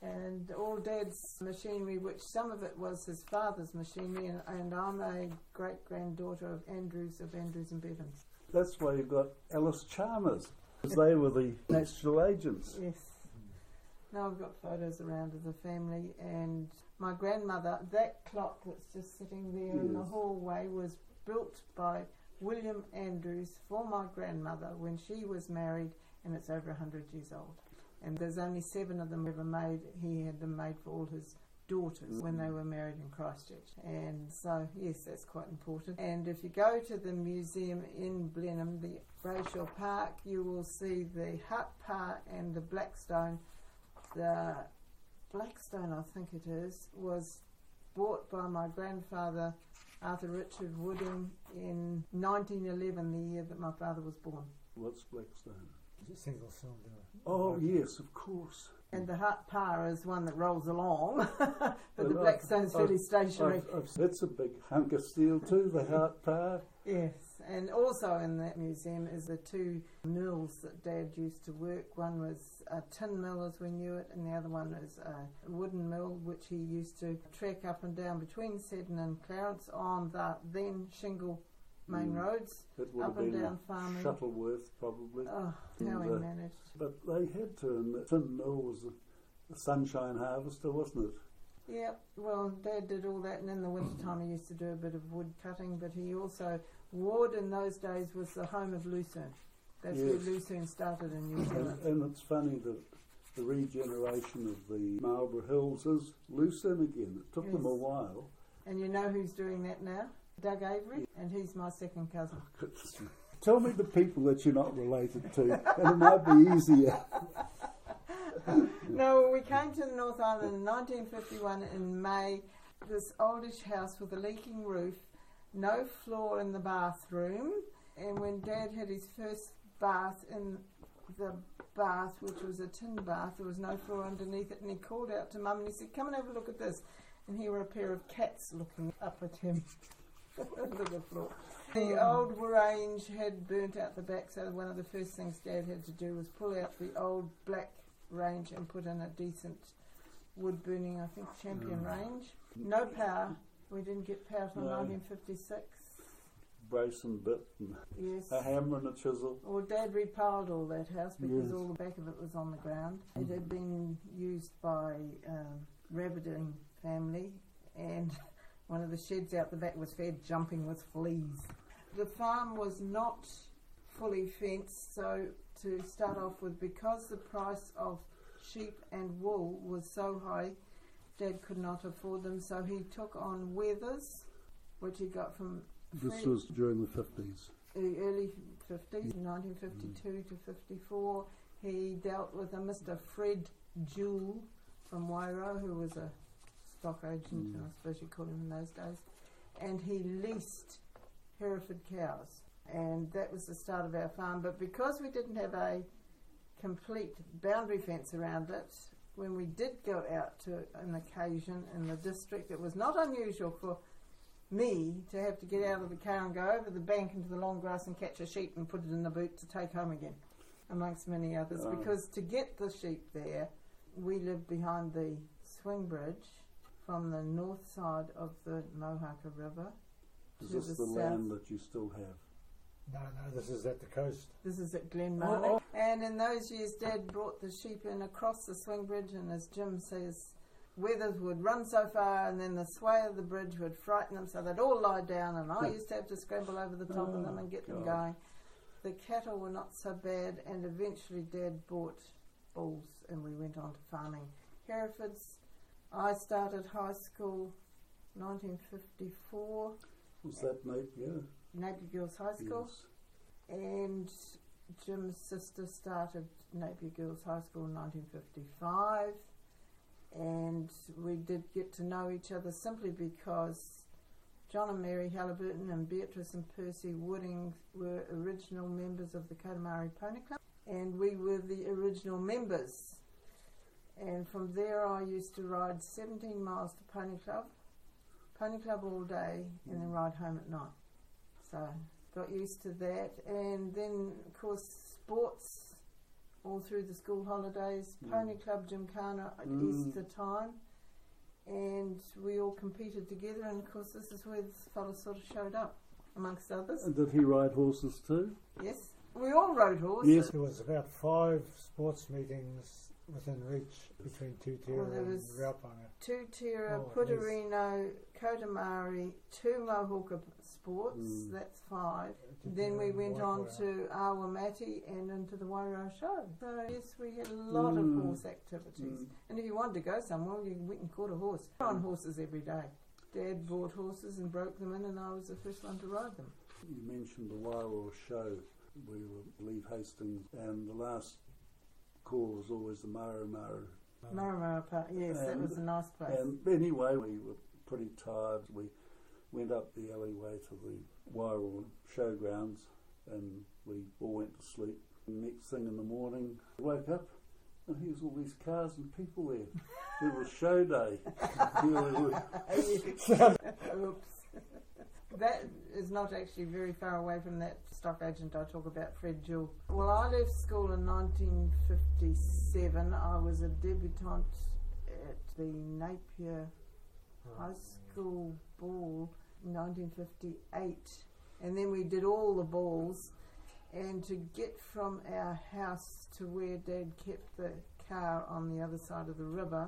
and all Dad's machinery, which some of it was his father's machinery, and, and I'm a great-granddaughter of Andrews of Andrews and Bevans. That's why you've got Alice Chalmers, because they were the national agents. Yes. Now I've got photos around of the family, and my grandmother, that clock that's just sitting there yes. in the hallway was built by William Andrews for my grandmother when she was married, and it's over one hundred years old. And there's only seven of them ever made. He had them made for all his daughters mm-hmm. when they were married in Christchurch. And so, yes, that's quite important. And if you go to the museum in Blenheim, the Brayshaw Park, you will see the Hut Pa and the Blackstone. The Blackstone, I think it is, was bought by my grandfather, Arthur Richard Wooding, in nineteen eleven, the year that my father was born. What's Blackstone? It's a single cylinder. Oh, yes, of course. And the Hut Pa is one that rolls along, but well, the Blackstone's fairly stationary. I've, I've, that's a big hunk of steel too, the Hut Pa. Yes, and also in that museum is the two mills that Dad used to work. One was a tin mill as we knew it, and the other one is a wooden mill which he used to trek up and down between Seddon and Clarence on the then shingle main mm. roads, up and down farming. Shuttleworth probably. Oh, how he managed. But they had to, and the tin mill was a, a sunshine harvester, wasn't it? Yeah, well, Dad did all that, and in the winter time he used to do a bit of wood cutting, but he also, Ward in those days was the home of Lucerne. That's yes. where Lucerne started in New Zealand. And, and it's funny that the regeneration of the Marlborough Hills is Lucerne again. It took yes. them a while. And you know who's doing that now? Doug Avery, and he's my second cousin. Oh, tell me the people that you're not related to, and it might be easier. No, we came to the North Island in nineteen fifty-one in May. This oldish house with a leaking roof, no floor in the bathroom, and when Dad had his first bath in the bath, which was a tin bath, there was no floor underneath it, and he called out to Mum and he said, "Come and have a look at this." And here were a pair of cats looking up at him under the floor. The old range had burnt out the back, so one of the first things Dad had to do was pull out the old black range and put in a decent wood burning, I think, Champion mm. range. No power. We didn't get power till no. nineteen fifty-six. Brace and bit and yes. a hammer and a chisel. Well, Dad repiled all that house because yes. all the back of it was on the ground. It had been used by um, rabbiting family, and one of the sheds out the back was fed jumping with fleas. The farm was not fully fenced, so to start off with, because the price of sheep and wool was so high, Dad could not afford them, so he took on wethers, which he got from This Fred, was during the fifties. The early fifties, nineteen fifty-two mm. to fifty-four. He dealt with a Mister Fred Jewell from Wairau, who was a stock agent, mm. I suppose you called him in those days, and he leased Hereford cows, and that was the start of our farm. But because we didn't have a complete boundary fence around it, when we did go out to an occasion in the district, it was not unusual for me to have to get out of the car and go over the bank into the long grass and catch a sheep and put it in the boot to take home again, amongst many others. Oh. Because to get the sheep there, we lived behind the swing bridge from the north side of the Mohaka River. Is to this the, the south. land that you still have? No, no, this is at the coast. This is at Glenmarnock. Oh, oh. And in those years, Dad brought the sheep in across the swing bridge, and as Jim says, wethers would run so far, and then the sway of the bridge would frighten them, so they'd all lie down, and I used to have to scramble over the top oh, of them and get God. them going. The cattle were not so bad, and eventually Dad bought bulls, and we went on to farming. Herefords. I started high school nineteen fifty-four. Was that Napier? Napier Girls High School. Yes. And Jim's sister started Napier Girls High School in nineteen fifty-five. And we did get to know each other simply because John and Mary Halliburton and Beatrice and Percy Wooding were original members of the Katamari Pony Club, and we were the original members. And from there I used to ride seventeen miles to Pony Club, Pony Club all day, and then ride home at night. So got used to that. And then, of course, sports all through the school holidays, Mm. Pony Club Gymkhana at Mm. Easter time, and we all competed together, and of course this is where this fella sort of showed up, amongst others. And did he ride horses too? Yes, we all rode horses. Yes. There was about five sports meetings within reach between Tutera Well, there and was- Raupanga. Tutera, Oh, Putarino, Kotamari, two Mohawk sports, Mm. that's five. Tutera Then we and went on Waipara. to Awamati and into the Wairau show. So yes, we had a lot Mm. of horse activities. Mm. And if you wanted to go somewhere, you went and caught a horse. We were on horses every day. Dad bought horses and broke them in, and I was the first one to ride them. You mentioned the Wairau show. We were leave Hastings, and the last call was always the Maru Maru. Um, Maramara Park, yes, that And- was a nice place. And anyway, we were pretty tired. We went up the alleyway to the Wairau showgrounds, and we all went to sleep. Next thing in the morning, we woke up, and here's all these cars and people there. It was show day. Oops. That is not actually very far away from that stock agent I talk about, Fred Jewell. Well, I left school in nineteen fifty-seven. I was a debutante at the Napier High School Ball in nineteen fifty-eight. And then we did all the balls. And to get from our house to where Dad kept the car on the other side of the river,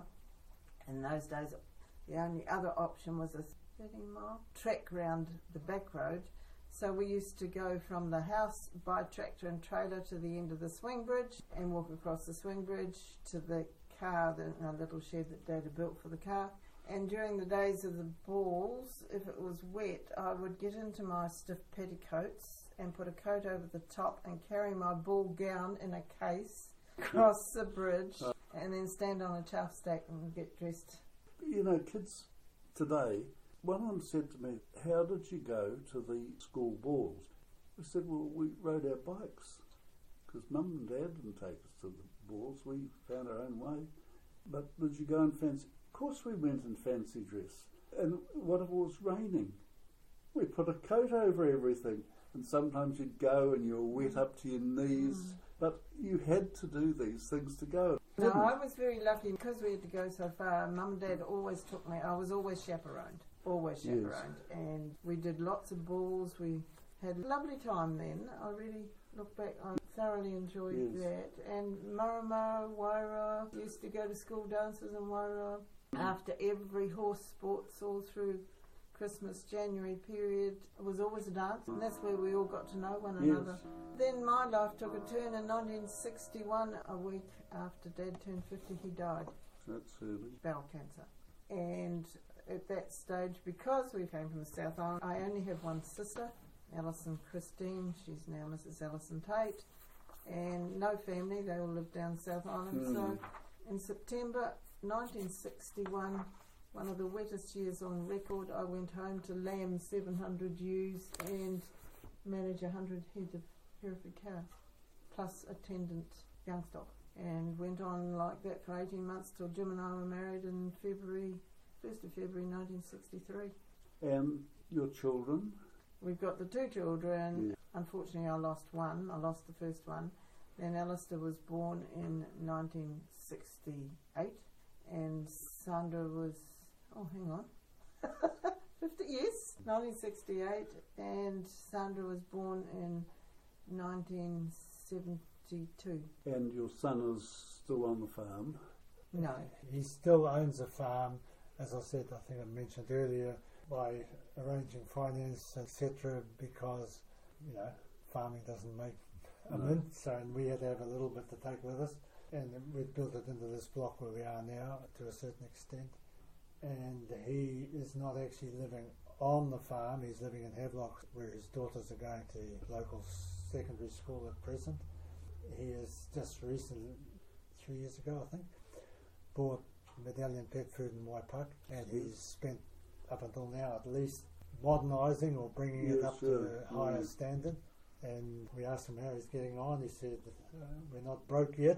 in those days the only other option was a thirty mile trek round the back road. So we used to go from the house by tractor and trailer to the end of the swing bridge and walk across the swing bridge to the car, the a little shed that Dad had built for the car. And during the days of the balls, if it was wet, I would get into my stiff petticoats and put a coat over the top and carry my ball gown in a case across the bridge and then stand on a chaff stack and get dressed. You know, kids today, one of them said to me, how did you go to the school balls? I said, well, we rode our bikes because Mum and Dad didn't take us to the balls. We found our own way. But did you go in fancy? Of course we went in fancy dress. And what if it was raining? We put a coat over everything. And sometimes you'd go and you were wet up to your knees. Mm. But you had to do these things to go. No, didn't I was very lucky because we had to go so far. Mum and Dad always took me. I was always chaperoned, always Yes. chaperoned. And we did lots of balls. We had a lovely time then. I really look back, I thoroughly enjoyed Yes. that. And Marama, Wairau, used to go to school dances in Wairau. After every horse sports all through Christmas, January period, it was always a dance, and that's where we all got to know one Yes. another. Then my life took a turn in nineteen sixty-one, a week after Dad turned fifty, he died, That's early. bowel cancer. And at that stage, because we came from the South Island, I only have one sister, Alison Christine, she's now Missus Alison Tate, and no family, they all live down South Island. Mm. So in September nineteen sixty-one, one of the wettest years on record, I went home to lamb seven hundred ewes and manage one hundred head of Hereford cows, plus attendant young stock. And went on like that for eighteen months till Jim and I were married in February, first of February nineteen sixty-three. And your children? We've got the two children. Yeah. Unfortunately, I lost one. I lost the first one. Then Alistair was born in nineteen sixty-eight, and Sandra was, oh, hang on, fifty, yes, nineteen sixty-eight, and Sandra was born in nineteen seventy-two. And your son is still on the farm? No. He still owns a farm, as I said, I think I mentioned earlier, by arranging finance, et cetera, because, you know, farming doesn't make a No. mint, so we had to have a little bit to take with us, and we've built it into this block where we are now to a certain extent. And he is not actually living on the farm, he's living in Havelock, where his daughters are going to local secondary school at present. He has just recently, three years ago I think, bought Medallion Pet Food in Waipak, and he's spent up until now at least modernising or bringing it Yes, up sure. to a higher Mm. standard. And we asked him how he's getting on. He said, uh, we're not broke yet.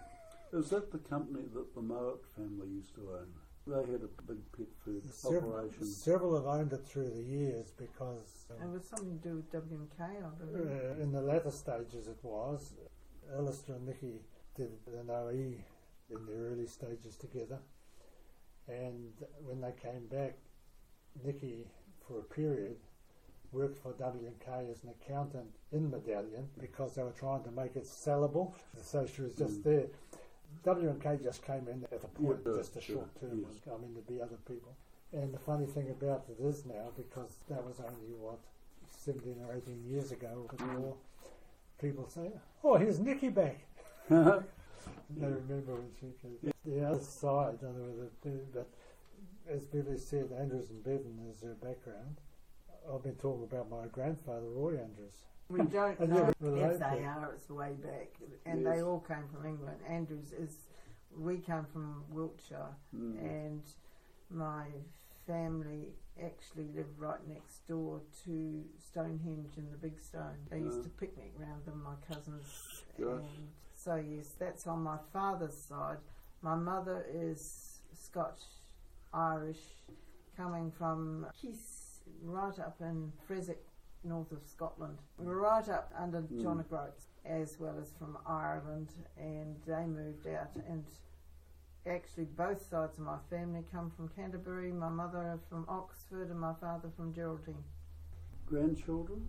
Is that the company that the Mowat family used to own? They had a big pet food several, operation. several have owned it through the years because It um, was something to do with W and K, I believe. uh, in the latter stages it was. Alistair and Nicky did an O E in the early stages together. And when they came back, Nicky, for a period, worked for W and K as an accountant in Medallion because they were trying to make it sellable. So she was just mm. there. W and K just came in at a point, yeah, just a sure, short term. Yes. I mean, there'd be other people. And the funny thing about it is now, because that was only, what, seventeen or eighteen years ago or more, people say, oh, here's Nicky back. They remember when she came. Yeah. The other side, I don't know whether, but as Billy said, Andrews and Bevan is her background. I've been talking about my grandfather, Roy Andrews. We don't know if they are, it's way back. And yes. They all came from England. Andrews is, we came from Wiltshire, mm. and my family actually lived right next door to Stonehenge and the Big Stone. They used uh. to picnic round them, my cousins. Gosh. And so yes, that's on my father's side. My mother is Scotch, Irish, coming from Keith, right up in Freswick, north of Scotland, right up under mm. John O'Groats, as well as from Ireland, and they moved out. And actually both sides of my family come from Canterbury, my mother from Oxford and my father from Geraldine. Grandchildren?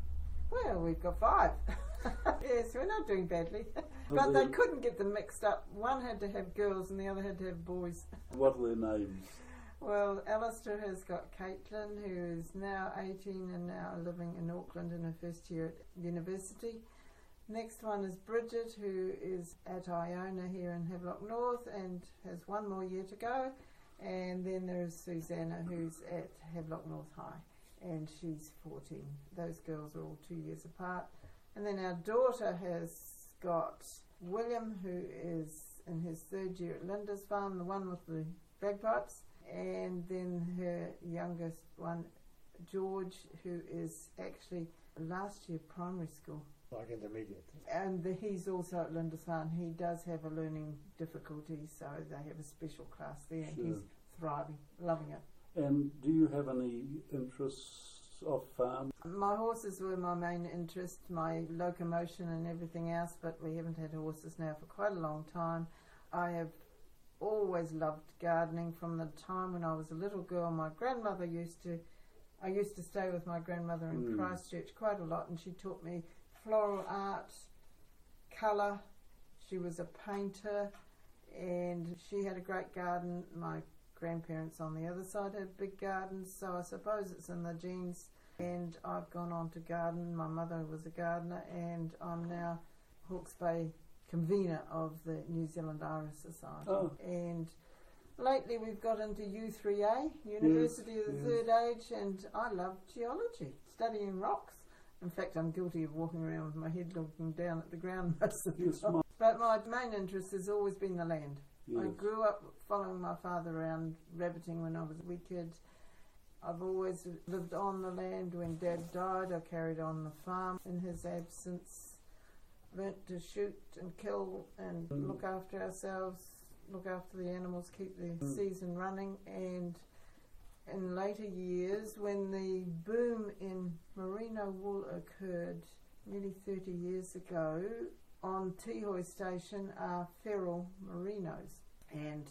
Well, we've got five. Yes, we're not doing badly. But they couldn't get them mixed up. One had to have girls and the other had to have boys. What are their names? Well, Alistair has got Caitlin, who is now eighteen and now living in Auckland in her first year at university. Next one is Bridget, who is at Iona here in Havelock North and has one more year to go. And then there is Susanna, who's at Havelock North High, and she's fourteen. Those girls are all two years apart. And then our daughter has got William, who is in his third year at Lindisfarne, the one with the bagpipes. And then her youngest one, George, who is actually last year primary school. Like intermediate. And the, he's also at Lindisfarne. He does have a learning difficulty, so they have a special class there. Sure. And he's thriving, loving it. And do you have any interests off farm? My horses were my main interest, my locomotion and everything else, but we haven't had horses now for quite a long time. I have always loved gardening from the time when I was a little girl. My grandmother used to, I used to stay with my grandmother in mm. Christchurch quite a lot, and she taught me floral art, colour. She was a painter, and she had a great garden. My grandparents on the other side had big gardens, so I suppose it's in the genes. And I've gone on to garden. My mother was a gardener, and I'm now Hawke's Bay convener of the New Zealand Iris Society. Oh. And lately we've got into U three A, University yes, of the yes. Third Age, and I love geology, studying rocks. In fact, I'm guilty of walking around with my head looking down at the ground most of the yes, time. But my main interest has always been the land. Yes. I grew up following my father around rabbiting when I was a wee kid. I've always lived on the land. When Dad died, I carried on the farm in his absence. Learnt to shoot and kill and mm. look after ourselves, look after the animals, keep the mm. season running. And in later years, when the boom in merino wool occurred nearly thirty years ago, on Tihoe Station are feral merinos. And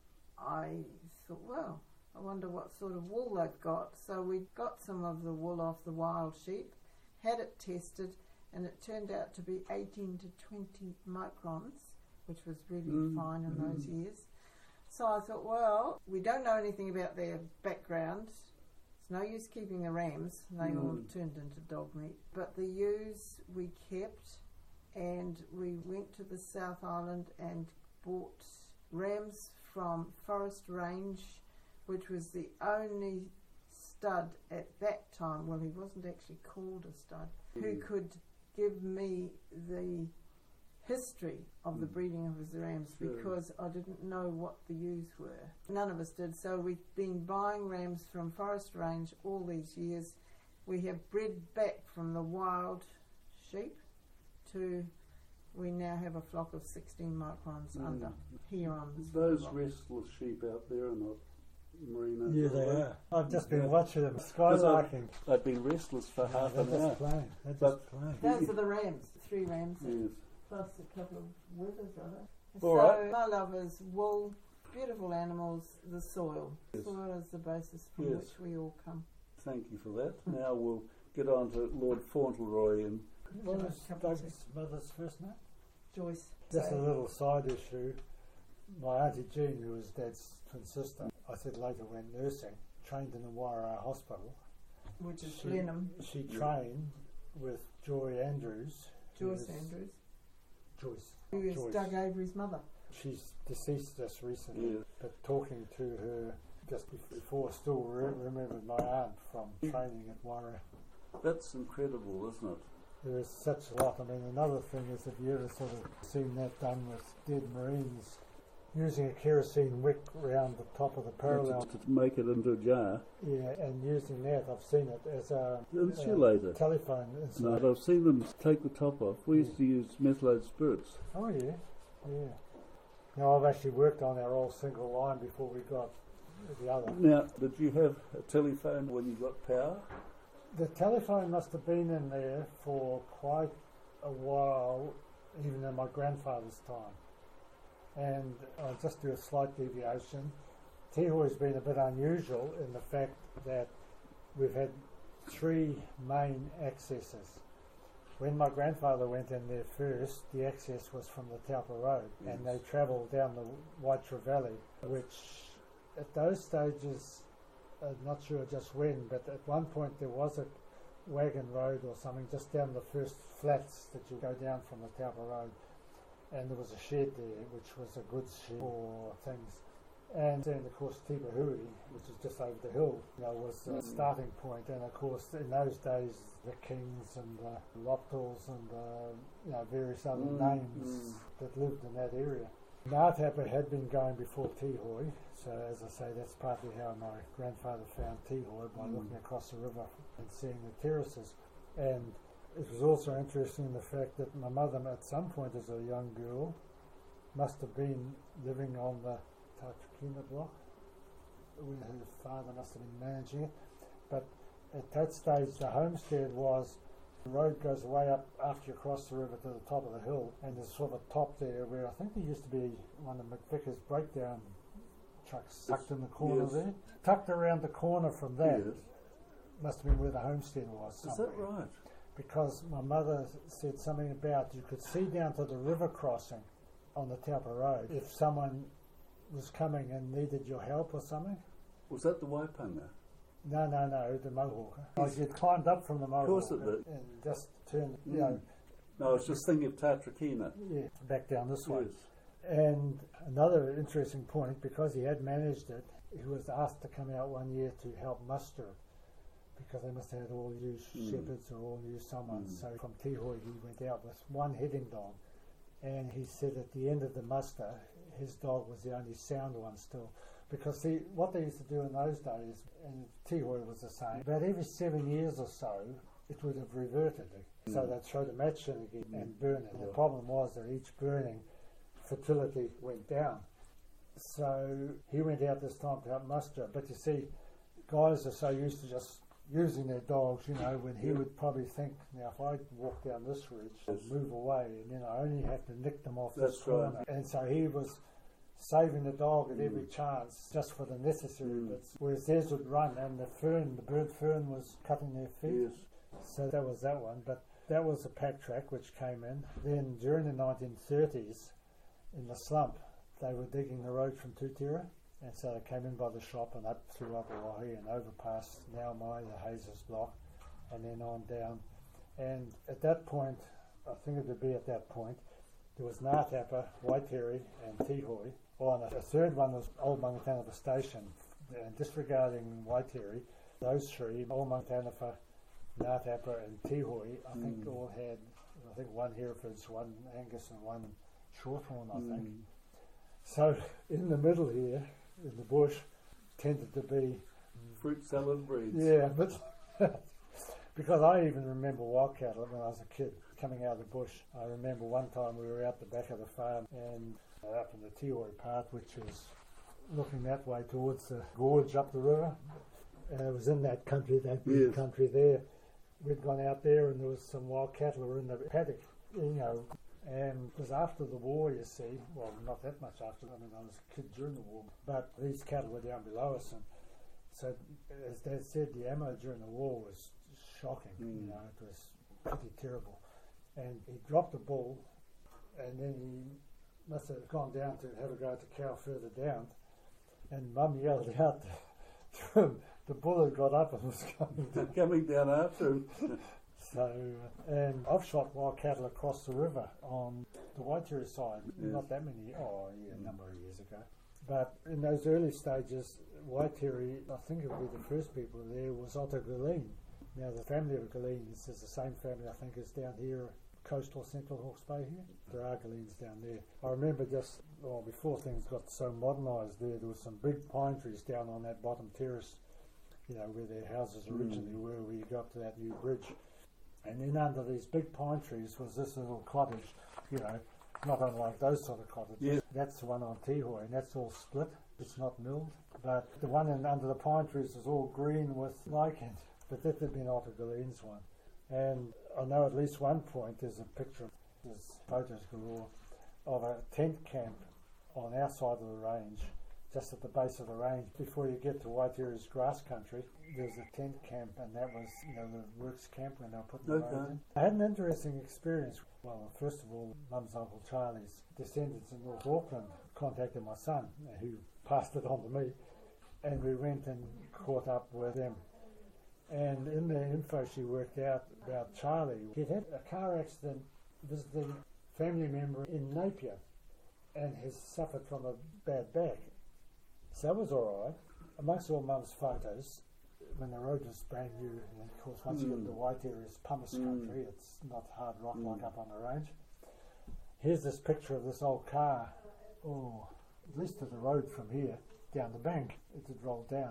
I thought, well, I wonder what sort of wool they've got. So we got some of the wool off the wild sheep, had it tested, and it turned out to be eighteen to twenty microns, which was really mm. fine in mm. those years. So I thought, well, we don't know anything about their background. It's no use keeping the rams. They mm. all turned into dog meat. But the ewes we kept, and we went to the South Island and bought rams from Forest Range, which was the only stud at that time. Well, he wasn't actually called a stud, mm. who could give me the history of the breeding of his rams, sure. because I didn't know what the ewes were. None of us did. So we've been buying rams from Forest Range all these years. We have bred back from the wild sheep to, we now have a flock of sixteen microns mm. under here on this Those flock. restless sheep out there are not merino. Yeah, they are. I've just been watching them skylarking. They've been restless for half they're an just hour. Playing. They're but just playing. Those are the rams, three rams. Yes. plus a couple of withers of it. All so right. my love is wool, beautiful animals, the soil. Yes. Soil is the basis from Yes. which we all come. Thank you for that. Now we'll get on to Lord Fauntleroy. And What was Couple of Doug's mother's first name? Joyce. Just a So- little side issue. My Auntie Jean, who was Dad's twin sister, I said later went nursing, trained in the Wairau Hospital. which is She- Blenheim. She Yeah. trained with Joy Andrews. who Joyce is- Andrews, Joyce. who is Joyce. Doug Avery's mother. She's deceased just recently, Yeah. but talking to her just bef- before, still re- remembered my aunt from training at Wairau. that's incredible, isn't it? There is such a lot. I mean, another thing is, have you ever sort of seen that done with dead Marines using a kerosene wick round the top of the parallel? To, to make it into a jar. Yeah, and using that, I've seen it as a, Insulator. a telephone No, insulator. I've seen them take the top off. We used to use methylated spirits. Oh yeah, yeah. Now I've actually worked on our old single line before we got the other. Now, did you have a telephone when you got power? The telephone must have been in there for quite a while, even in my grandfather's time. And I'll just do a slight deviation. Tihoi's been a bit unusual in the fact that we've had three main accesses. When my grandfather went in there first, the access was from the Taupo Road, and Yes. they travelled down the Waitara Valley, which at those stages, I'm not sure just when, but at one point there was a wagon road or something just down the first flats that you go down from the Taupo Road, and there was a shed there which was a goods shed for things. And then of course Tipahui, which is just over the hill, you know, was a Mm. starting point. And of course in those days the Kings and the Loptals and uh, you know various other Mm, names mm. that lived in that area. Ngātapa had been going before Tihoi, so as I say, that's partly how my grandfather found Tihoi, by Mm. looking across the river and seeing the terraces. And it was also interesting the fact that my mother, at some point as a young girl, must have been living on the Tatukina block, where her father must have been managing it. But at that stage, the homestead was, the road goes way up after you cross the river to the top of the hill, and there's sort of a top there where I think there used to be one of McVicker's breakdown trucks tucked in the corner Yes. there. Tucked around the corner from that Yes. must have been where the homestead was Is somewhere. that right? Because my mother said something about you could see down to the river crossing on the Taupo Road if someone was coming and needed your help or something. Was that the Waipanga? No, no, no, the Mohawk. Like you'd climbed up from the Mohawk course it did. and just turned, you Mm. know, No, I was just thinking of Tatrakina. yeah, back down this way. Yes. And another interesting point, because he had managed it, he was asked to come out one year to help muster it, because they must have had all used Mm. shepherds or all used someone. Mm. So from Tihoi he went out with one heading dog, and he said at the end of the muster his dog was the only sound one still. Because see, what they used to do in those days, and Tihoi was the same, about every seven years or so it would have reverted. So Mm. they'd throw the match in again Mm. and burn it. Yeah. The problem was that each burning fertility went down. So he went out this time to help muster. But you see, guys are so used to just using their dogs, you know, when he Yeah. would probably think, now if I walk down this ridge, Yes. move away, and then I only have to nick them off That's this corner. right. And so he was saving the dog at Mm. every chance just for the necessary Mm. bits. Whereas theirs would run, and the fern, the bird fern was cutting their feet. Yes. So that was that one. But that was the pack track which came in. Then during the nineteen thirties, in the slump, they were digging the road from Tutira, and so they came in by the shop and up through Apawahi and over past Naumai, the Hazes block, and then on down. And at that point, I think it would be at that point, there was Ngātapa, Waiteri and Tihoi. Oh, and a third one was Old Mangatanapa Station. And disregarding Waiteri, those three, Old Mangatanapa, Ngātapa and Tihoi, I think Mm. all had, I think one Herefords, one Angus and one Shorthorn, I think. Mm. So in the middle here, in the bush, tended to be, Fruit salad breeds. yeah, but because I even remember wild cattle when I was a kid coming out of the bush. I remember one time we were out the back of the farm and uh, up in the Tihoi part, which is looking that way towards the gorge up the river. And it was in that country, that big Yes. country there. We'd gone out there and there was some wild cattle were in the paddock, you know, And it was after the war, you see, well, not that much after, I mean, I was a kid during the war, but these cattle were down below us, and so, as Dad said, the ammo during the war was shocking, mm. you know, it was pretty terrible. And he dropped the bull, and then he must have gone down to have a go at the cow further down, and Mum yelled out to him, the bull had got up and was coming down. coming down after him. So, and I've shot wild cattle across the river on the Waitiri side, yes. not that many, oh yeah, a number of years ago. But in those early stages, Waitiri, I think it would be the first people there, was Otto Galeen. Now the family of Galeens is the same family I think is down here, coastal central Hawke's Bay here. There are Galeens down there. I remember just, well, before things got so modernised there, there was some big pine trees down on that bottom terrace, you know, where their houses originally mm. were, where you got to that new bridge. And then under these big pine trees was this little cottage, you know, not unlike those sort of cottages. Yeah. That's the one on Tihoe, and that's all split. It's not milled. But the one in, under the pine trees is all green with lichen. But that had been Otto Galeen's one. And I know at least one point there's a picture, there's photos galore, of a tent camp on our side of the range, just at the base of the range. Before you get to Waitiri's grass country, there's a tent camp, and that was, you know, the works camp when they were putting okay. the road in. I had an interesting experience. Well, first of all, Mum's Uncle Charlie's descendants in North Auckland contacted my son, who passed it on to me, and we went and caught up with them. And in the info she worked out about Charlie, he'd had a car accident visiting a family member in Napier and has suffered from a bad back. So that was all right. Amongst all Mum's photos, when the road was brand new, and of course once mm. you get to Waitiri, it's pumice mm. country, it's not hard rock mm. like up on the range. Here's this picture of this old car, oh, at least to the road from here, down the bank, it had rolled down.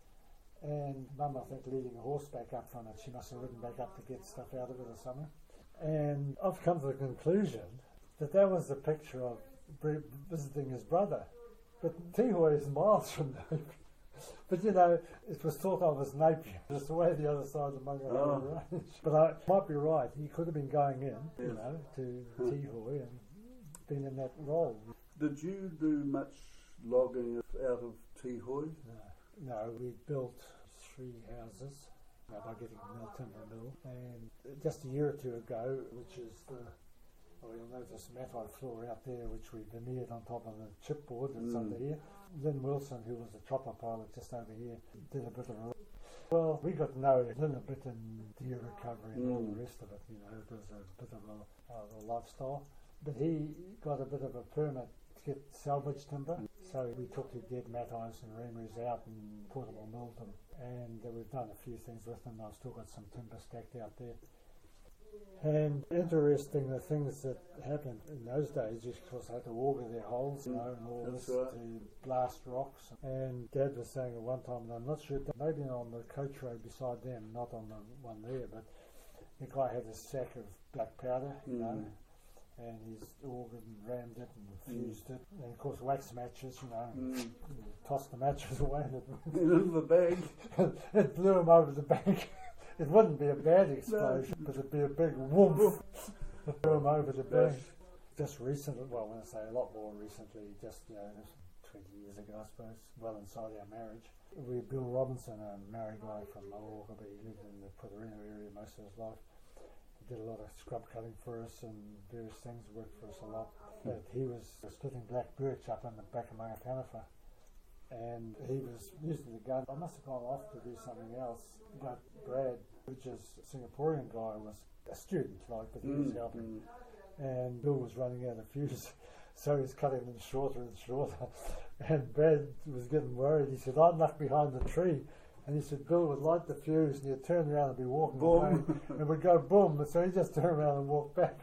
And Mum, I think, leading a horse back up from it. She must have ridden back up to get stuff out of it or something. And I've come to the conclusion that that was the picture of visiting his brother. But Tihoe is miles from Napier. But, you know, it was thought of as Napier, just away the other side of the Mangere oh. Range. But I might be right. He could have been going in, yes. you know, to Tihoe and been in that role. Did you do much logging out of Tihoe? No. No, we built three houses uh, by getting a mill, timber mill, and just a year or two ago, which is the, well, you'll notice mattite floor out there, which we veneered on top of the chipboard that's mm. under here. Lynn Wilson, who was a chopper pilot just over here, did a bit of a, well, we got to know Lynn a bit in deer recovery and mm. all the rest of it, you know, it was a bit of a, uh, a lifestyle. But he got a bit of a permit to get salvage timber. So we took the dead mattires and reameries out and portable milled them. And uh, we've done a few things with them. I've still got some timber stacked out there. And interesting, the things that happened in those days, just because they had to auger their holes, you know, and all That's this right. to blast rocks. And Dad was saying at one time, and I'm not sure, maybe on the coach road beside them, not on the one there, but the guy had a sack of black powder, you mm. know, and he's augured and rammed it and fused mm. it. And of course wax matches, you know, mm. tossed the matches away and it into the bag. It blew him over the bank. It wouldn't be a bad explosion, no. but it'd be a big whoomp. Blew him over the bank. Just recently, well, when I say a lot more recently, just, you know, twenty years ago, I suppose, well inside our marriage, we, Bill Robinson, a married guy from Mallorca, but he lived in the Putarino area most of his life. Did a lot of scrub cutting for us and various things, worked for us a lot. But he was splitting black birch up in the back of Mangatanafa, and he was using the gun. I must have gone off to do something else, but Brad, which is a Singaporean guy, was a student, like, but he mm, was helping. Mm. And Bill was running out of fuse, so he's cutting them shorter and shorter. And Brad was getting worried. He said, "I'd knock behind the tree." And he said Bill would light the fuse and he'd turn around and be walking away and would go boom. And so he just turned around and walked back.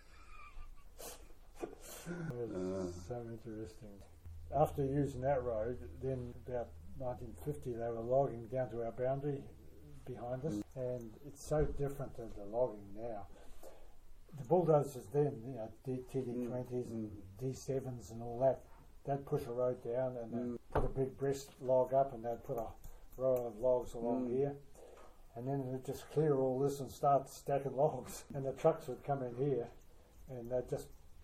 It was uh. so interesting. After using that road, then about nineteen fifty they were logging down to our boundary behind us. Mm. And it's so different to the logging now. The bulldozers then, you know, T D twenties mm. and D sevens and all that, they'd push a road down and mm. they'd put a big breast log up and they'd put a row of logs along mm. here, and then they'd just clear all this and start stacking logs, and the trucks would come in here and they'd just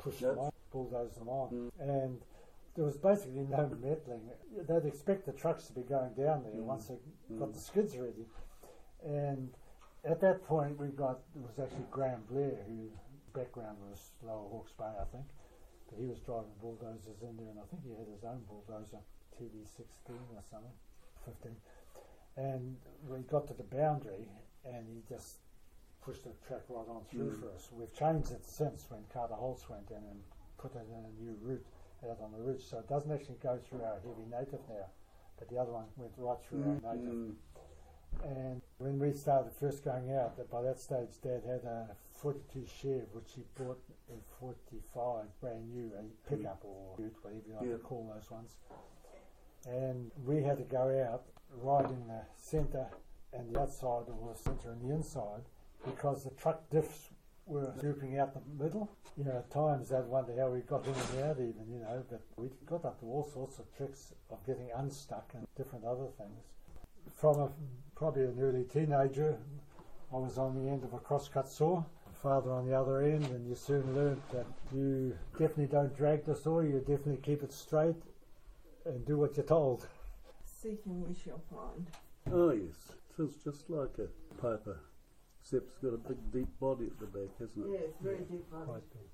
push Yep. them on, bulldoze them on. Mm. And there was basically no meddling. They'd expect the trucks to be going down there Mm. once they Mm. got the skids ready. And at that point we got, it was actually Graham Blair, whose background was Lower Hawke's Bay, I think. But he was driving bulldozers in there, and I think he had his own bulldozer, T D sixteen or something, fifteen. And we got to the boundary, and he just pushed the track right on through Mm. for us. We've changed it since when Carter Holtz went in and put it in a new route out on the ridge, so it doesn't actually go through our heavy native now, but the other one went right through Mm. our native. Mm. And when we started first going out, by that stage Dad had a forty-two Chev, which he bought in forty-five, brand new, a pickup or ute, whatever you like Yeah. to call those ones. And we had to go out right in the centre and the outside, or the centre and the inside, because the truck diffs were looping out the middle. You know, at times they'd wonder how we got in and out even, you know, but we got up to all sorts of tricks of getting unstuck and different other things. From a, probably an early teenager, I was on the end of a crosscut saw, father on the other end, and you soon learned that you definitely don't drag the saw, you definitely keep it straight and do what you're told. Seeking we shall find. Oh yes, it is just like a piper, except it's got a big deep body at the back, hasn't Yeah, it? it's very deep body. Quite big.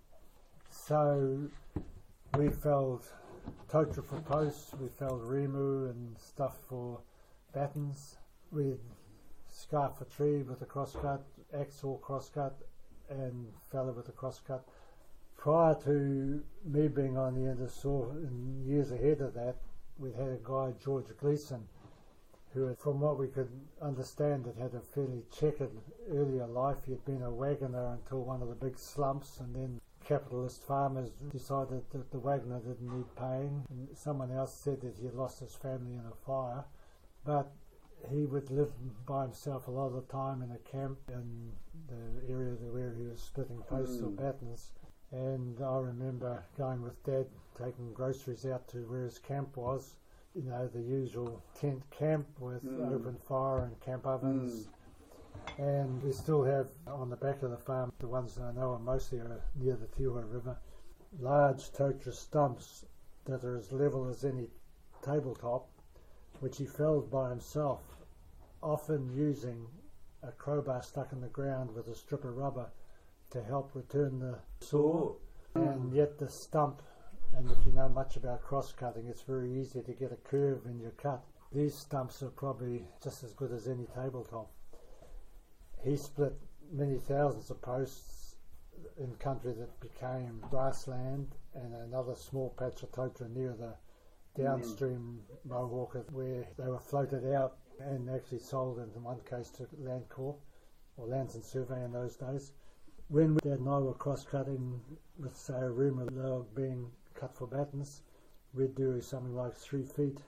So we felled Totra for posts, we felled Remu and stuff for battens. We'd scarf a tree with a crosscut, axle crosscut, and fell it with a crosscut. Prior to me being on the end of the saw, and years ahead of that, we had a guy, George Gleeson, who, had, from what we could understand, had had a fairly checkered earlier life. He had been a wagoner until one of the big slumps, and then capitalist farmers decided that the wagoner didn't need paying. And someone else said that he had lost his family in a fire. But he would live by himself a lot of the time in a camp in the area where he was splitting posts Mm. or battens. And I remember going with Dad, taking groceries out to where his camp was. You know, the usual tent camp with Mm. open fire and camp ovens. Mm. And we still have on the back of the farm, the ones that I know are mostly are near the Tiwa River, large Totra stumps that are as level as any tabletop, which he felled by himself, often using a crowbar stuck in the ground with a strip of rubber to help return the saw. And yet the stump, and if you know much about cross cutting, it's very easy to get a curve in your cut. These stumps are probably just as good as any tabletop. He split many thousands of posts in country that became grassland, and another small patch of Totra near the downstream Mohawk where they were floated out and actually sold in one case to Landcorp or Lands and Survey in those days. When Dad and I were cross-cutting with, say, a rumour log being cut for battens, we'd do something like three feet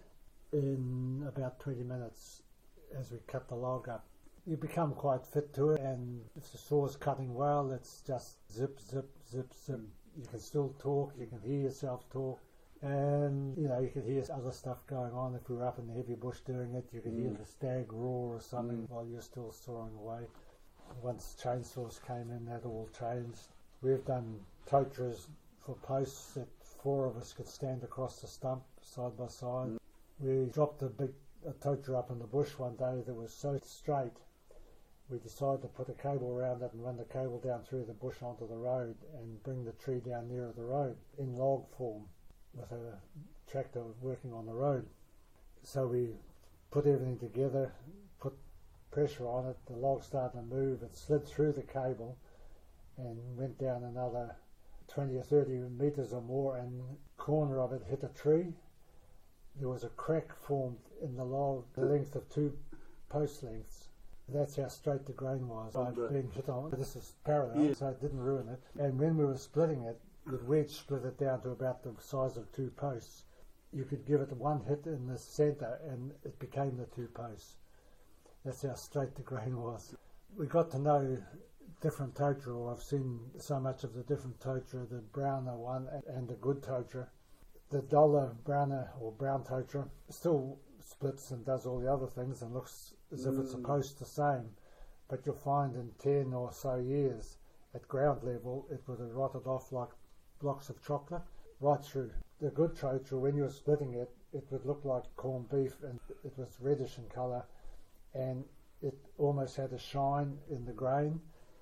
in about twenty minutes as we cut the log up. You become quite fit to it, and if the saw's cutting well, it's just zip, zip, zip, zip. You can still talk, you can hear yourself talk, and you know, you could hear other stuff going on. If we were up in the heavy bush doing it, you could Mm. hear the stag roar or something Mm. while you're still sawing away. Once chainsaws came in, that all changed. We've done Totras for posts that four of us could stand across the stump side by side. Mm. We dropped a big a Totra up in the bush one day that was so straight, we decided to put a cable around it and run the cable down through the bush onto the road and bring the tree down nearer the road in log form with a tractor working on the road. So we put everything together, put pressure on it, the log started to move, it slid through the cable and went down another twenty or thirty metres or more, and the corner of it hit a tree. There was a crack formed in the log the length of two post lengths. That's how straight the grain was. By Right. being hit on, this is parallel, Yeah. so it didn't ruin it. And when we were splitting it, with wedge split it down to about the size of two posts. You could give it one hit in the centre and it became the two posts. That's how straight the grain was. We got to know different Totra, or I've seen so much of the different Totra, the browner one and the good Totra. The dollar browner or brown Totra still splits and does all the other things and looks as if it's Mm. supposed the same, but you'll find in ten or so years at ground level it would have rotted off like blocks of chocolate right through. The good trochu, when you were splitting it, it would look like corned beef, and it was reddish in colour, and it almost had a shine in the grain.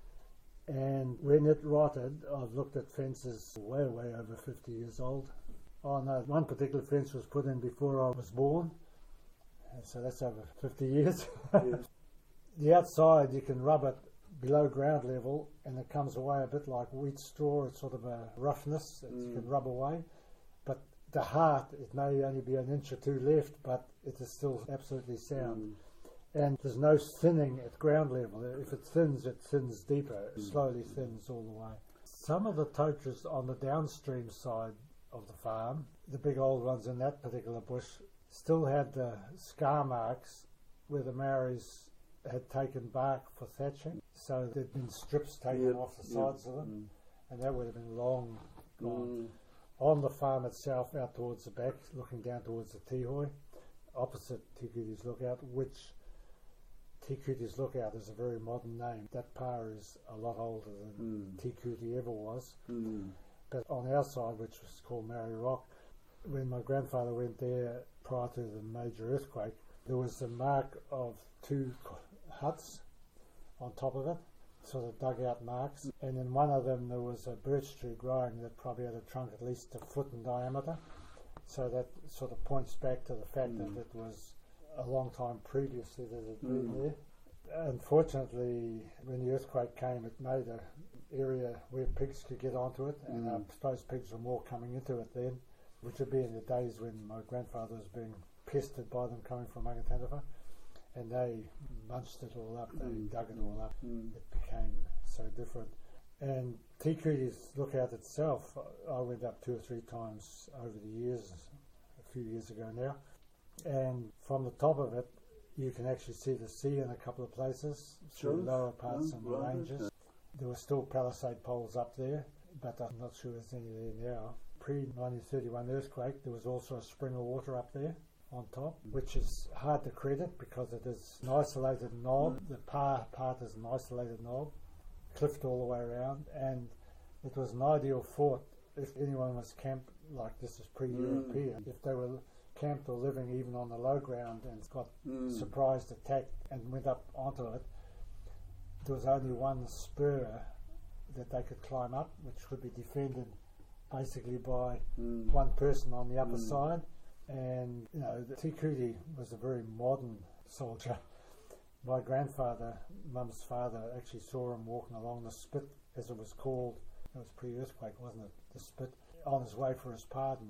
And when it rotted, I've looked at fences way, way over fifty years old. Oh no, one particular fence was put in before I was born, and so that's over fifty years. Yes. The outside, you can rub it below ground level, and it comes away a bit like wheat straw. It's sort of a roughness that mm. you can rub away. But the heart, it may only be an inch or two left, but it is still absolutely sound. Mm. And there's no thinning at ground level. If it thins, it thins deeper. It mm. slowly thins all the way. Some of the tochas on the downstream side of the farm, the big old ones in that particular bush, still had the scar marks where the Maoris had taken bark for thatching. So there'd been strips taken yep. off the sides yep. of them, mm. and that would have been long gone. Mm. On the farm itself, out towards the back, looking down towards the Tihoe, opposite Te Kuti's Lookout, which Te Kuti's Lookout is a very modern name. That pa is a lot older than mm. Te Kuti ever was. Mm. But on our side, which was called Maori Rock, when my grandfather went there prior to the major earthquake, there was a mark of two huts on top of it, sort of dugout marks, and in one of them there was a birch tree growing that probably had a trunk at least a foot in diameter. So that sort of points back to the fact mm. that it was a long time previously that it had been mm. there. Unfortunately, when the earthquake came, it made an area where pigs could get onto it, and mm. I suppose pigs were more coming into it then, which would be in the days when my grandfather was being pestered by them coming from Magatanafa, and they munched it all up, they mm. dug it all up. Mm. It became so different. And Te Kuti's Lookout itself, I went up two or three times over the years, a few years ago now, and from the top of it you can actually see the sea in a couple of places, sure. through lower parts oh, and the right, ranges. okay. There were still palisade poles up there, but I'm not sure there's any there now. Pre nineteen thirty-one earthquake, there was also a spring of water up there on top, which is hard to credit because it is an isolated knob. The pa part is an isolated knob, cliffed all the way around, and it was an ideal fort if anyone was camped, like this is pre-European, mm. if they were camped or living even on the low ground and got mm. surprised, attacked and went up onto it, there was only one spur that they could climb up, which could be defended basically by mm. one person on the upper mm. side. And you know, the Te Kuti was a very modern soldier. My grandfather, Mum's father, actually saw him walking along the spit, as it was called. It was pre-earthquake, wasn't it? The spit, on his way for his pardon.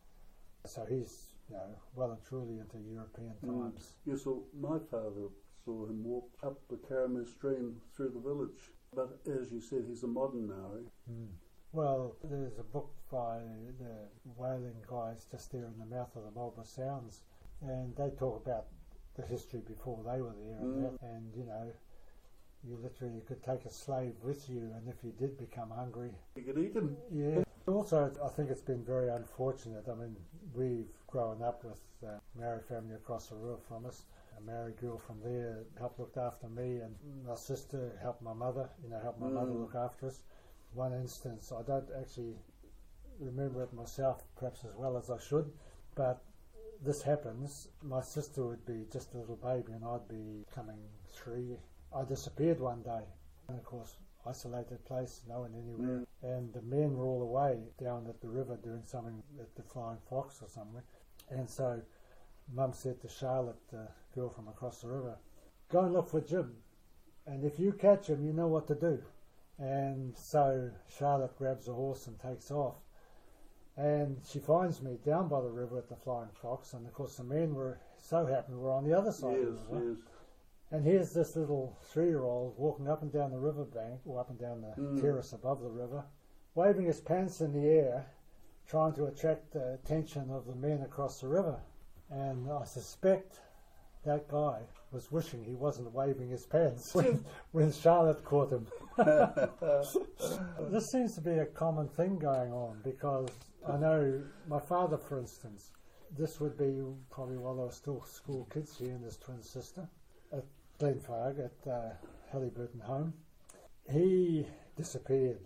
So he's, you know, well and truly into European times. Mm. Yes, well, my father saw him walk up the Karamu stream through the village. But as you said, he's a modern Maori. Mm. Well, there's a book by the whaling guys just there in the mouth of the Marlborough Sounds, and they talk about the history before they were there, mm. and, that, and you know, you literally could take a slave with you, and if you did become hungry, you could eat him. Yeah. Also, I think it's been very unfortunate. I mean, we've grown up with a Maori family across the river from us. A Maori girl from there helped look after me, and my sister helped my mother, you know, helped my mm. mother look after us. One instance, I don't actually remember it myself perhaps as well as I should, but this happens. My sister would be just a little baby and I'd be coming three. I disappeared one day, and of course isolated place, no one anywhere, mm. and the men were all away down at the river doing something at the Flying Fox or somewhere. And so Mum said to Charlotte, the girl from across the river, go and look for Jim, and if you catch him you know what to do. And so Charlotte grabs a horse and takes off, and she finds me down by the river at the Flying Fox, and of course the men were so happy we were on the other side yes, of the river. Yes. And here's this little three-year-old walking up and down the riverbank, or up and down the mm. terrace above the river, waving his pants in the air, trying to attract the attention of the men across the river. And I suspect that guy was wishing he wasn't waving his pants when, when Charlotte caught him. This seems to be a common thing going on, because I know my father, for instance, this would be probably while they were still school kids, he and his twin sister, at Glenfarg, at uh, Halliburton Home. He disappeared,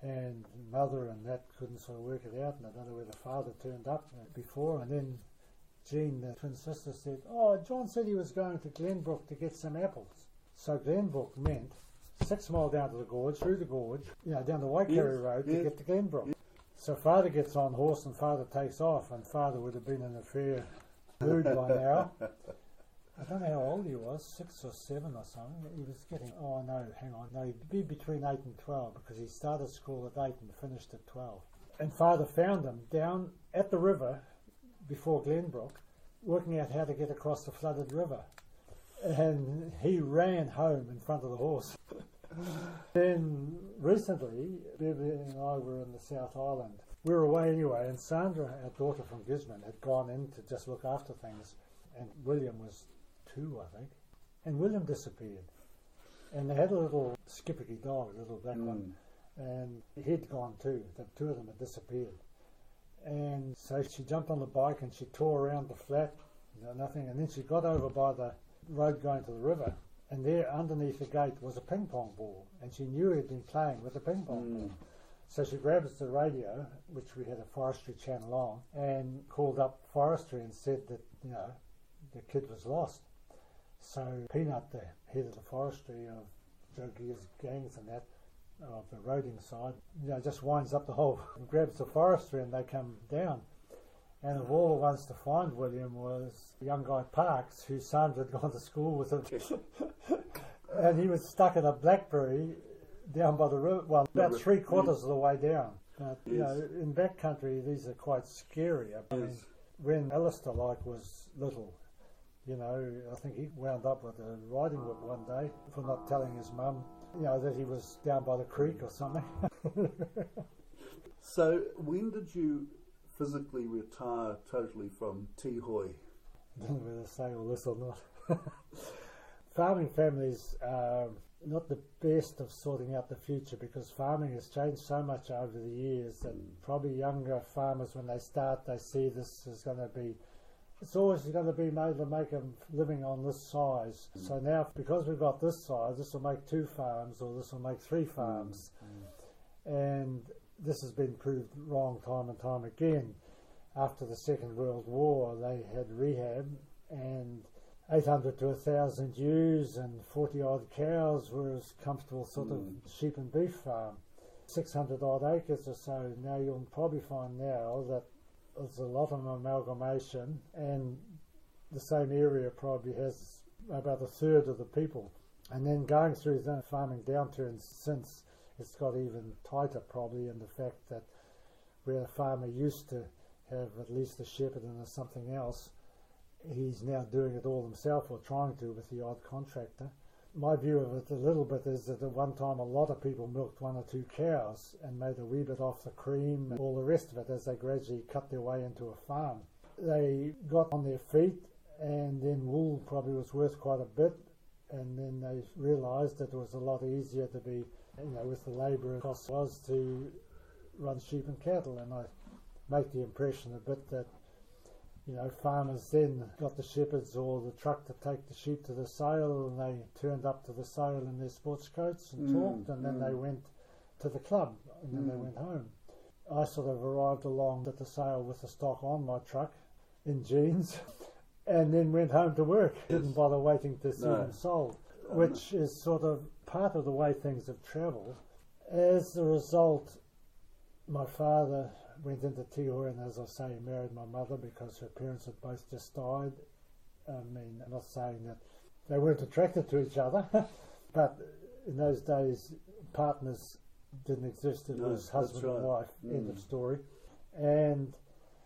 and mother and that couldn't sort of work it out, and I don't know where the father turned up before, and then Jean, the twin sister, said, oh, John said he was going to Glenbrook to get some apples. So Glenbrook meant six mile down to the gorge, through the gorge, you know, down the Waikerie Yes, Road yes. to get to Glenbrook. Yes. So father gets on horse and father takes off, and father would have been in a fair mood by now. I don't know how old he was, six or seven or something. He was getting, oh no, hang on, no, he'd be between eight and twelve because he started school at eight and finished at twelve. And father found him down at the river before Glenbrook, working out how to get across the flooded river. And he ran home in front of the horse. Then recently, Beverly and I were in the South Island. We were away anyway, and Sandra, our daughter from Gisborne, had gone in to just look after things, and William was two, I think, and William disappeared. And they had a little skippicky dog, a little black mm. one, and he'd gone too. The two of them had disappeared. And so she jumped on the bike and she tore around the flat, you know, nothing, and then she got over by the road going to the river, and there underneath the gate was a ping pong ball, and she knew he'd been playing with a ping pong mm. ball. So she grabs the radio, which we had a forestry channel on, and called up forestry and said that, you know, the kid was lost. So Peanut, the head of the forestry of Joe Gear's gangs and that, of the roading side, you know, just winds up the whole, grabs the forestry, and they come down. And of all the ones to find William was the young guy Parks, who Sandra had gone to school with him. And he was stuck in a blackberry down by the river, well, about three quarters of the way down. But, you yes. know, in backcountry, these are quite scary. I mean, yes. when Alistair, like, was little, you know, I think he wound up with a riding whip one day for not telling his mum, you know, that he was down by the creek or something. So, when did you physically retire totally from Tihoe? I don't know whether to say all this or not. Farming families are not the best of sorting out the future because farming has changed so much over the years that probably younger farmers, when they start, they see this is going to be, it's always going to be made to make a living on this size. Mm. So now, because we've got this size, this will make two farms or this will make three farms. Mm. Mm. And this has been proved wrong time and time again. After the Second World War, they had rehab, and eight hundred to one thousand ewes and forty odd cows were as comfortable sort mm. of sheep and beef farm. six hundred odd acres or so. Now you'll probably find now that there's a lot of amalgamation, and the same area probably has about a third of the people. And then going through the farming downturn since, it's got even tighter probably in the fact that where a farmer used to have at least a shepherd and something else, he's now doing it all himself or trying to with the odd contractor. My view of it a little bit is that at one time a lot of people milked one or two cows and made a wee bit off the cream and all the rest of it as they gradually cut their way into a farm. They got on their feet, and then wool probably was worth quite a bit, and then they realised that it was a lot easier to be, you know, with the labour cost was to run sheep and cattle. And I make the impression a bit that, you know, farmers then got the shepherds or the truck to take the sheep to the sale, and they turned up to the sale in their sports coats and mm, talked, and then mm. they went to the club, and then mm. they went home. I sort of arrived along at the sale with the stock on my truck in jeans, and then went home to work. Yes. Didn't bother waiting to see no. them sold, which is sort of part of the way things have travelled. As a result, my father went into Tihoe, and as I say, married my mother because her parents had both just died. I mean, I'm not saying that they weren't attracted to each other, but in those days, partners didn't exist. It no, was husband right. and wife, mm. end of story. And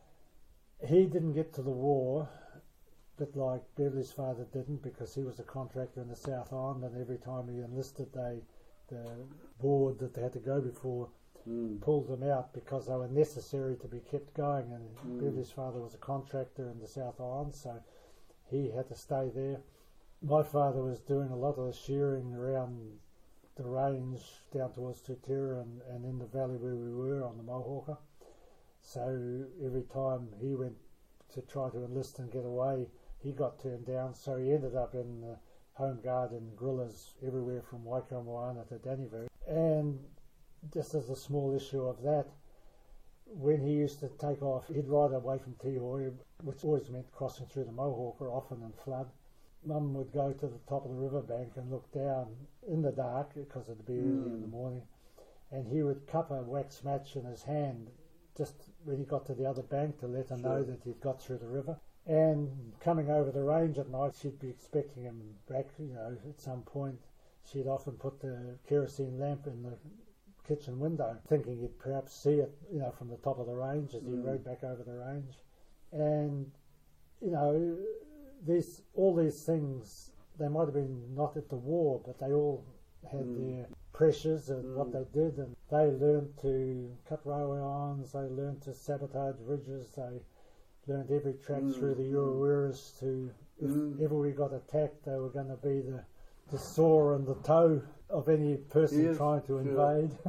he didn't get to the war, but like Beverly's father didn't, because he was a contractor in the South Island, and every time he enlisted, they the board that they had to go before Mm. pulled them out because they were necessary to be kept going, and mm. Beverly's father was a contractor in the South Island, so he had to stay there. My father was doing a lot of the shearing around the range down towards Tutera and, and in the valley where we were on the Mohawker, so every time he went to try to enlist and get away, he got turned down, so he ended up in the Home Guard and guerrillas everywhere from Waikamoana to Dannyburg. And just as a small issue of that, when he used to take off, he'd ride away from Tihoe, which always meant crossing through the Mohawk, or often in flood. Mum would go to the top of the riverbank and look down in the dark, because it'd be mm. early in the morning, and he would cup a wax match in his hand just when he got to the other bank to let her sure. know that he'd got through the river. And coming over the range at night, she'd be expecting him back, you know, at some point. She'd often put the kerosene lamp in the kitchen window, thinking he'd perhaps see it, you know, from the top of the range as he mm. rode back over the range. And, you know, these all these things, they might have been not at the war, but they all had mm. their pressures and mm. what they did, and they learned to cut railway lines, they learned to sabotage ridges, they learned every track mm. through the Urawiras to, if mm. ever we got attacked, they were going to be the, the saw and the toe of any person yes, trying to sure. invade.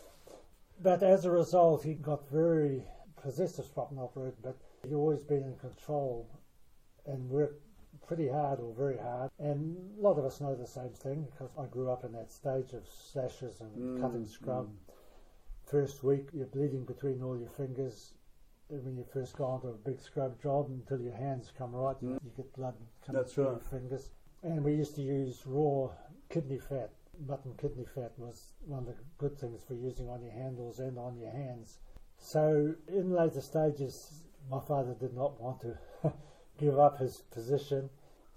But as a result, he got very possessive from Alfred, but he'd always been in control and worked pretty hard, or very hard. And a lot of us know the same thing, because I grew up in that stage of slashes and mm, cutting scrub. Mm. First week, you're bleeding between all your fingers. When you first go onto a big scrub job, until your hands come right, mm. you get blood coming That's through right. your fingers. And we used to use raw kidney fat. Mutton kidney fat was one of the good things for using on your handles and on your hands. So in later stages, my father did not want to give up his position,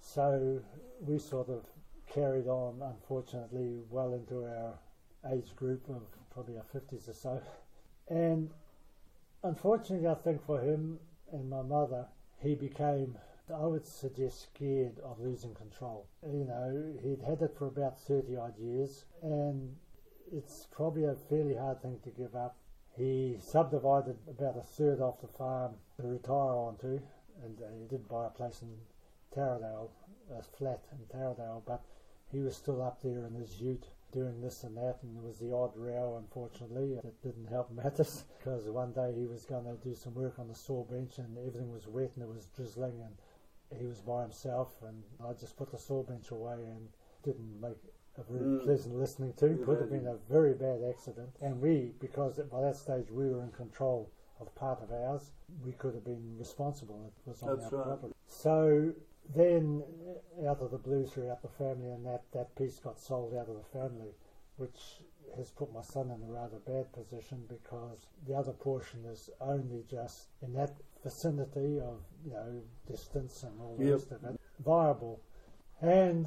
so we sort of carried on, unfortunately, well into our age group of probably our fifties or so. And unfortunately, I think for him and my mother, he became, I would suggest, scared of losing control. You know, he'd had it for about thirty odd years, and it's probably a fairly hard thing to give up. He subdivided about a third off the farm to retire onto, and uh, he did buy a place in Taradale, a flat in Taradale, but he was still up there in his ute doing this and that, and there was the odd row, unfortunately. It didn't help matters, because one day he was going to do some work on the saw bench and everything was wet and it was drizzling, and he was by himself, and I just put the saw bench away, and didn't make a very mm. pleasant listening to. It could have been a very bad accident, and we, because by that stage we were in control of part of ours, we could have been responsible. It was on That's our right. property. So then, out of the blue throughout the family, and that, that piece got sold out of the family, which has put my son in a rather bad position, because the other portion is only just in that vicinity of, you know, distance and all the yep. rest of it, viable. And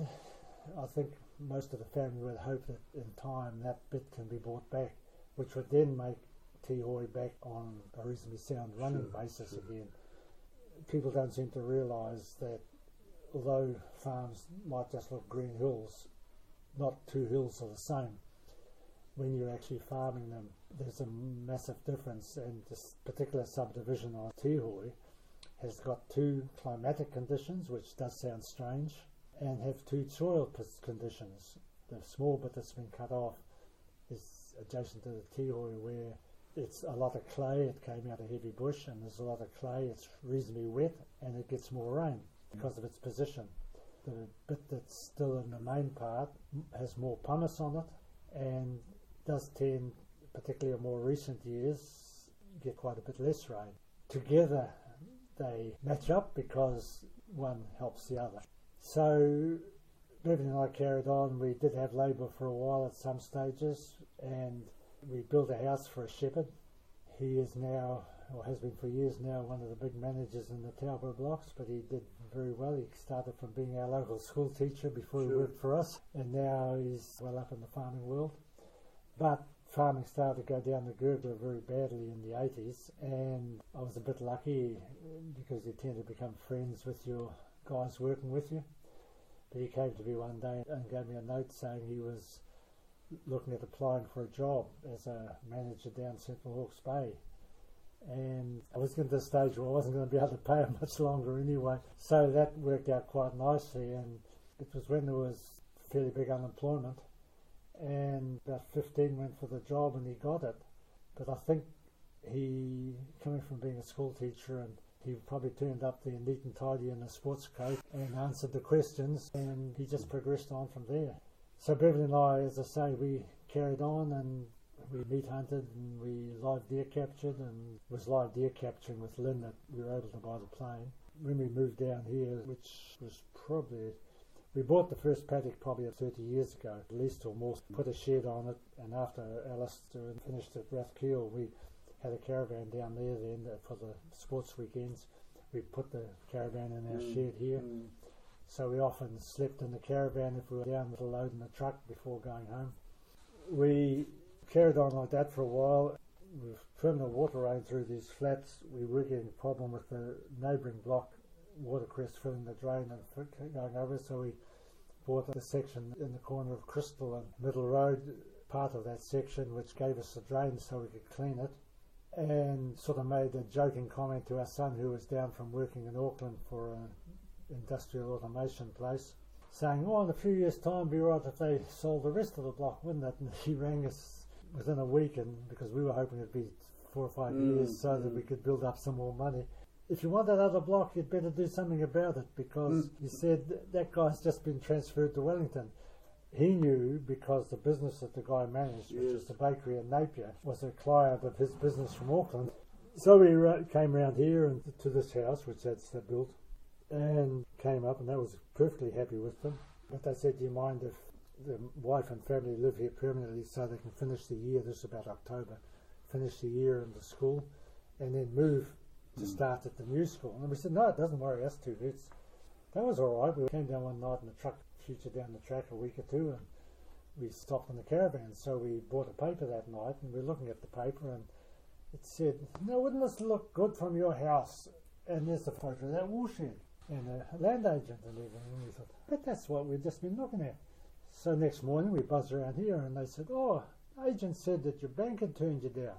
I think most of the family would hope that in time that bit can be bought back, which would then make Tihoe back on a reasonably sound running sure, basis sure. again. People don't seem to realise that although farms might just look green hills, not two hills are the same. When you're actually farming them, there's a massive difference, and this particular subdivision on Tihoe has got two climatic conditions, which does sound strange, and have two soil conditions. The small bit that's been cut off is adjacent to the Tihoe, where it's a lot of clay, it came out of heavy bush, and there's a lot of clay, it's reasonably wet, and it gets more rain because of its position. The bit that's still in the main part has more pumice on it, and does tend, particularly in more recent years, get quite a bit less rain. Together they match up because one helps the other. So Beverly and I carried on. We did have labour for a while at some stages, and we built a house for a shepherd. He is now, or has been for years now, one of the big managers in the Taupo blocks, but he did very well. He started from being our local school teacher before sure. he worked for us, and now he's well up in the farming world. But farming started to go down the gurgler very badly in the eighties, and I was a bit lucky because you tend to become friends with your guys working with you. But he came to me one day and gave me a note saying he was looking at applying for a job as a manager down Central Hawke's Bay. And I was getting to the stage where I wasn't going to be able to pay him much longer anyway. So that worked out quite nicely, and it was when there was fairly big unemployment, and about fifteen went for the job and he got it. But I think he, coming from being a school teacher, and he probably turned up there neat and tidy in a sports coat and answered the questions, and he just progressed on from there. So Beverly and I, as I say, we carried on, and We meat hunted and we live deer captured, and it was live deer capturing with Lynn that we were able to buy the plane. When we moved down here, which was probably, we bought the first paddock probably thirty years ago, at least or more, put a shed on it, and after Alistair finished at Rathkeil, we had a caravan down there then for the sports weekends. We put the caravan in our mm. shed here. Mm. So we often slept in the caravan if we were down with a load in the truck before going home. We carried on like that for a while. With permanent water rain through these flats, we were getting a problem with the neighbouring block watercress filling the drain and going over, so we bought a section in the corner of Crystal and Middle Road, part of that section, which gave us a drain so we could clean it, and sort of made a joking comment to our son, who was down from working in Auckland for an industrial automation place, saying, oh, in a few years' time it'd be right if they sold the rest of the block, wouldn't it? And he rang us within a week, and because we were hoping it'd be four or five mm, years so mm. that we could build up some more money. If you want that other block, you'd better do something about it, because mm. he said that guy's just been transferred to Wellington. He knew because the business that the guy managed, yes. which is the bakery in Napier, was a client of his business from Auckland. So we ra- came round here and to this house, which that's built, and came up, and that was perfectly happy with them. But they said, do you mind if the wife and family live here permanently so they can finish the year, this is about October, finish the year in the school, and then move to start at the new school. And we said, no, it doesn't worry us too. It's, that was all right. We came down one night in the truck, future down the track a week or two, and we stopped in the caravan. So we bought a paper that night, and we were looking at the paper, and it said, no, wouldn't this look good from your house? And there's the photo of that woolshed and a land agent and everything. And we thought, but that's what we've just been looking at. So next morning we buzzed around here, and they said, oh, agent said that your bank had turned you down.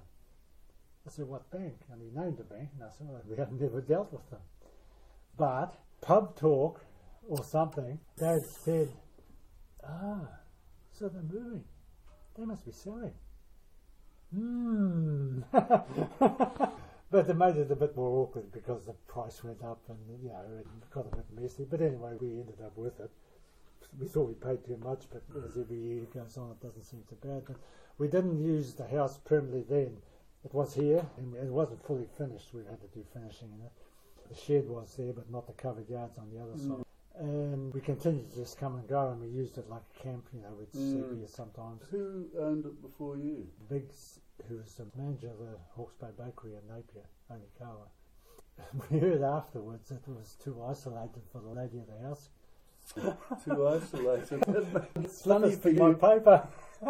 I said, what bank? And he named the bank, and I said, well, we haven't ever dealt with them. But pub talk or something, Dad said, ah, so they're moving. They must be selling. Hmm. But it made it a bit more awkward because the price went up and, you know, it got a bit messy. But anyway, we ended up with it. We thought we paid too much, but as every year goes on, it doesn't seem too bad. But we didn't use the house permanently then. It was here, and it wasn't fully finished. We had to do finishing in it. The shed was there, but not the covered yards on the other mm. side. And we continued to just come and go, and we used it like a camp, you know, we'd mm. sleep here sometimes. Who owned it before you? Biggs, who was the manager of the Hawke's Bay Bakery in Napier, Onikawa. We heard afterwards that it was too isolated for the lady of the house. Too isolated. It's funny for my paper.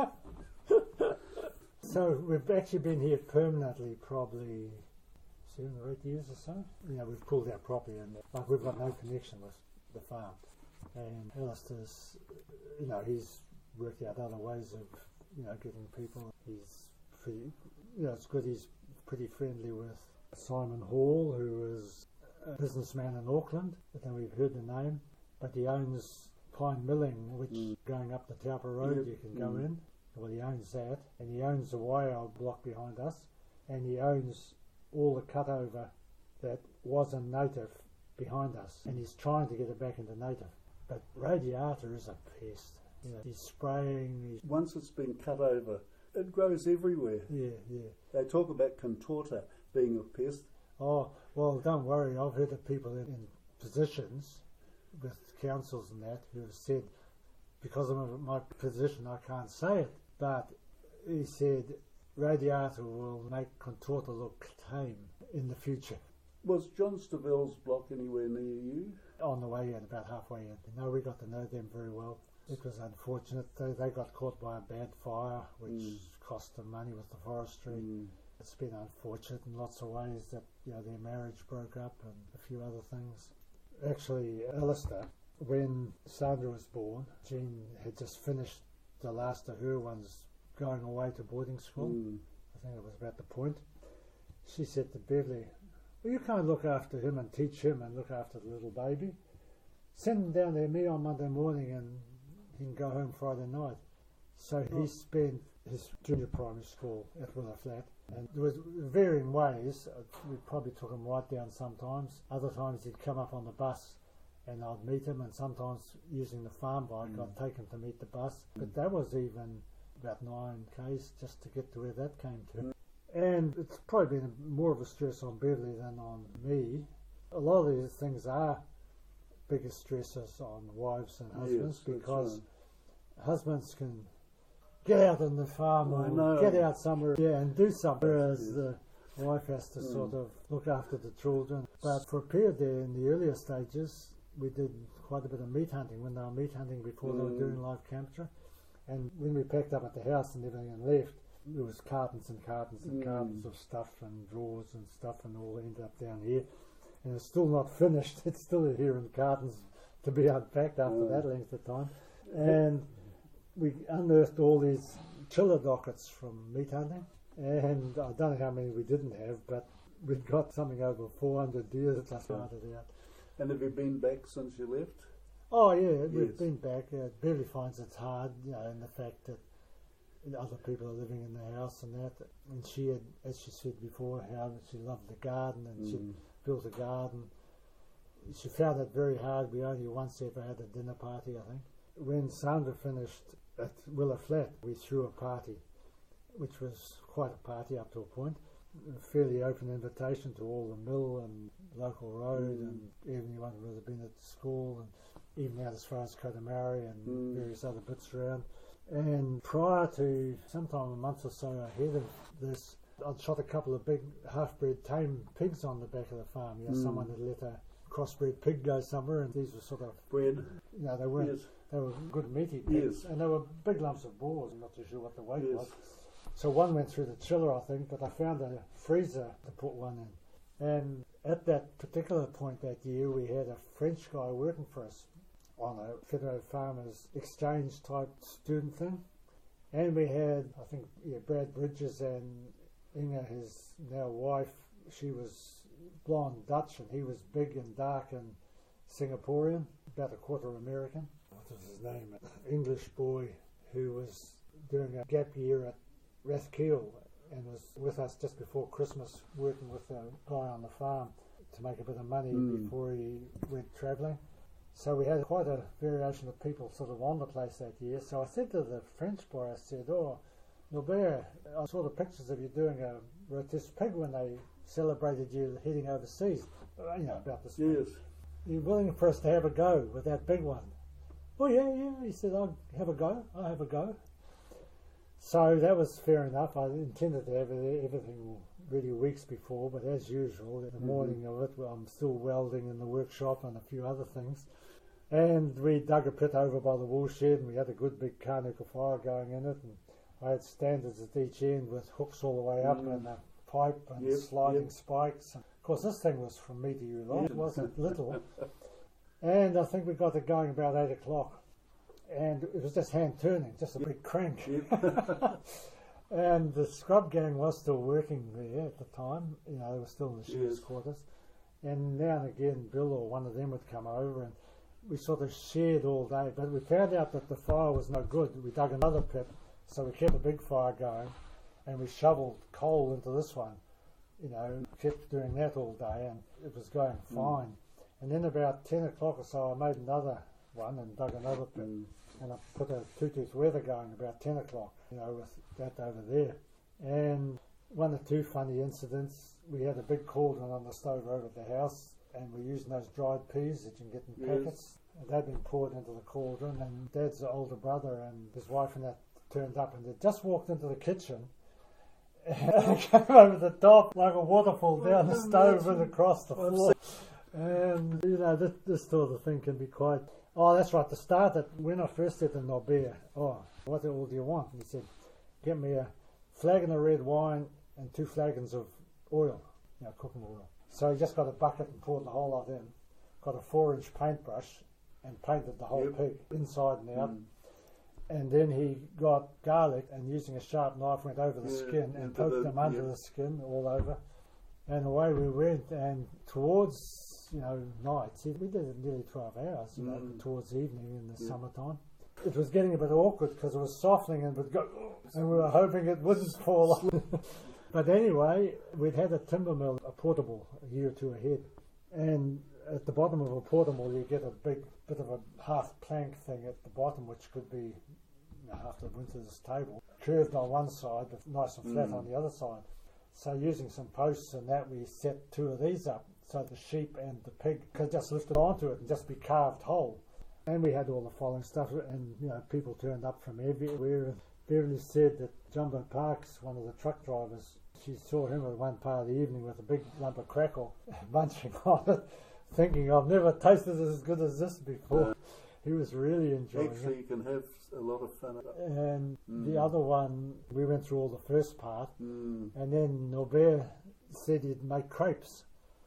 So we've actually been here permanently probably seven or eight years or so. You know, we've pulled our property and like we've got no connection with the farm. And Alistair's, you know, he's worked out other ways of, you know, getting people. He's pretty, you know, it's good. He's pretty friendly with Simon Hall, who is a businessman in Auckland. I don't know if we've heard the name, but he owns Pine Milling, which mm. going up the Taupo Road yep. you can go mm. in. Well, he owns that, and he owns the Waiau block behind us, and he owns all the cutover that wasn't native behind us, and he's trying to get it back into native. But radiata is a pest. You know, he's spraying. He's Once it's been cut over, it grows everywhere. Yeah, yeah. They talk about contorta being a pest. Oh, well, don't worry. I've heard of people in, in positions with councils and that who have said, because of my position, I can't say it. But he said radiata will make contorta look tame in the future. Was John Stavell's block anywhere near you? On the way in, about halfway in. No, we got to know them very well. It was unfortunate. They, they got caught by a bad fire, which mm. cost them money with the forestry. Mm. It's been unfortunate in lots of ways that, you know, their marriage broke up and a few other things. Actually, Alistair, when Sandra was born, Jean had just finished the last of her ones going away to boarding school. Mm. I think it was about the point. She said to Beverly, well, you can't look after him and teach him and look after the little baby. Send him down there, me on Monday morning, and he can go home Friday night. So oh. he spent his junior primary school at Willow Flat, and there was varying ways. We probably took him right down sometimes. Other times he'd come up on the bus and I'd meet him, and sometimes using the farm bike mm. I'd take him to meet the bus. Mm. But that was even about nine k's just to get to where that came to. And it's probably been more of a stress on Beverly than on me. A lot of these things are bigger stresses on wives and husbands, yes, because right. husbands can get out on the farm or get out somewhere, yeah, and do something, whereas yes. the wife has to mm. sort of look after the children. But for a period there in the earlier stages, we did quite a bit of meat hunting when they were meat hunting before mm. they were doing live capture. And when we packed up at the house and everything and left, there was cartons and cartons and mm. cartons of stuff and drawers and stuff, and all ended up down here. And it's still not finished. It's still here in cartons to be unpacked after mm. that length of time. And we unearthed all these chiller dockets from meat hunting. And I don't know how many we didn't have, but we'd got something over four hundred deer that I started out. And have you been back since you left? Oh yeah, we've yes. been back. Uh, Beverly finds it's hard, you know, and the fact that other people are living in the house and that. And she had, as she said before, how she loved the garden and mm. she built a garden. She found it very hard. We only once ever had a dinner party, I think. When Sandra finished at Willa Flat, we threw a party, which was quite a party up to a point. A fairly open invitation to all the mill and local road mm. and everyone who would have been at school, and even out as far as Kotamari and mm. various other bits around. And prior to sometime a month or so ahead of this, I'd shot a couple of big half-bred tame pigs on the back of the farm. You know, mm. someone had let a crossbred pig go somewhere, and these were sort of bred. You know, they weren't. Yes. They were good meaty pigs, yes. and they were big lumps of boars. I'm not too sure what the weight yes. was. So one went through the chiller, I think, but I found a freezer to put one in. And at that particular point that year, we had a French guy working for us on a Federated Farmers exchange type student thing. And we had, I think, yeah, Brad Bridges and Inga, his now wife. She was blonde Dutch, and he was big and dark and Singaporean, about a quarter American. What was his name? An English boy who was doing a gap year at Rathkeil and was with us just before Christmas, working with a guy on the farm to make a bit of money mm. before he went travelling. So we had quite a variation of people sort of on the place that year. So I said to the French boy, I said, "Oh, Norbert, I saw the pictures of you doing a rotisserie pig when they celebrated you heading overseas. You know, about this. Yes. Are you willing for us to have a go with that big one?" "Oh, yeah, yeah." He said, "I'll have a go. I'll have a go." So that was fair enough. I intended to have everything ready weeks before, but as usual, in the mm-hmm. morning of it, well, I'm still welding in the workshop and a few other things. And we dug a pit over by the wool shed, and we had a good big Kānuku fire going in it, and I had standards at each end with hooks all the way up mm. and a pipe and yep, sliding yep. spikes. And of course, this thing was from me to you long, it wasn't little. And I think we got it going about eight o'clock. And it was just hand turning, just a yep. big crank. Yep. And the scrub gang was still working there at the time. You know, they were still in the shearers' yes. quarters. And now and again, Bill or one of them would come over, and we sort of shared all day. But we found out that the fire was no good. We dug another pit, so we kept a big fire going, and we shoveled coal into this one. You know, kept doing that all day, and it was going fine. Mm. And then about ten o'clock or so, I made another one and dug another pit. Mm. And I put a two-tooth weather going about ten o'clock, you know, with that over there. And one or two funny incidents. We had a big cauldron on the stove over at the house, and we're using those dried peas that you can get in yes. packets. And they'd been poured into the cauldron, and Dad's older brother and his wife and that turned up, and they just walked into the kitchen and came over the top like a waterfall down the stove and across the floor. And, you know, this, this sort of thing can be quite... Oh, that's right, to start it, when I first said to Norbert, "Oh, what all do you want?" And he said, "Get me a flagon of red wine and two flagons of oil, you know, cooking oil." So he just got a bucket and poured the whole lot in, got a four-inch paintbrush and painted the whole yep. pig, inside and out. Mm. And then he got garlic and using a sharp knife went over the yeah, skin and poked the, them under yeah. the skin all over. And away we went, and towards, you know, night, we did it nearly twelve hours, you mm. know, towards evening in the yeah. summertime. It was getting a bit awkward because it was softening and would go, and we were hoping it wouldn't fall off. But anyway, we'd had a timber mill, a portable, a year or two ahead. And at the bottom of a portable, you get a big bit of a half plank thing at the bottom, which could be you know, after the winter's table, curved on one side but nice and flat Mm. on the other side. So using some posts and that, we set two of these up so the sheep and the pig could just lift it onto it and just be carved whole. And we had all the following stuff, and you know, people turned up from everywhere. Beverly said that Jumbo Parks, one of the truck drivers, she saw him at one part of the evening with a big lump of crackle munching on it, thinking, I've never tasted as good as this before. Uh, he was really enjoying actually, it. you can have a lot of fun. And mm. the other one, we went through all the first part, mm. and then Norbert said he'd make crepes.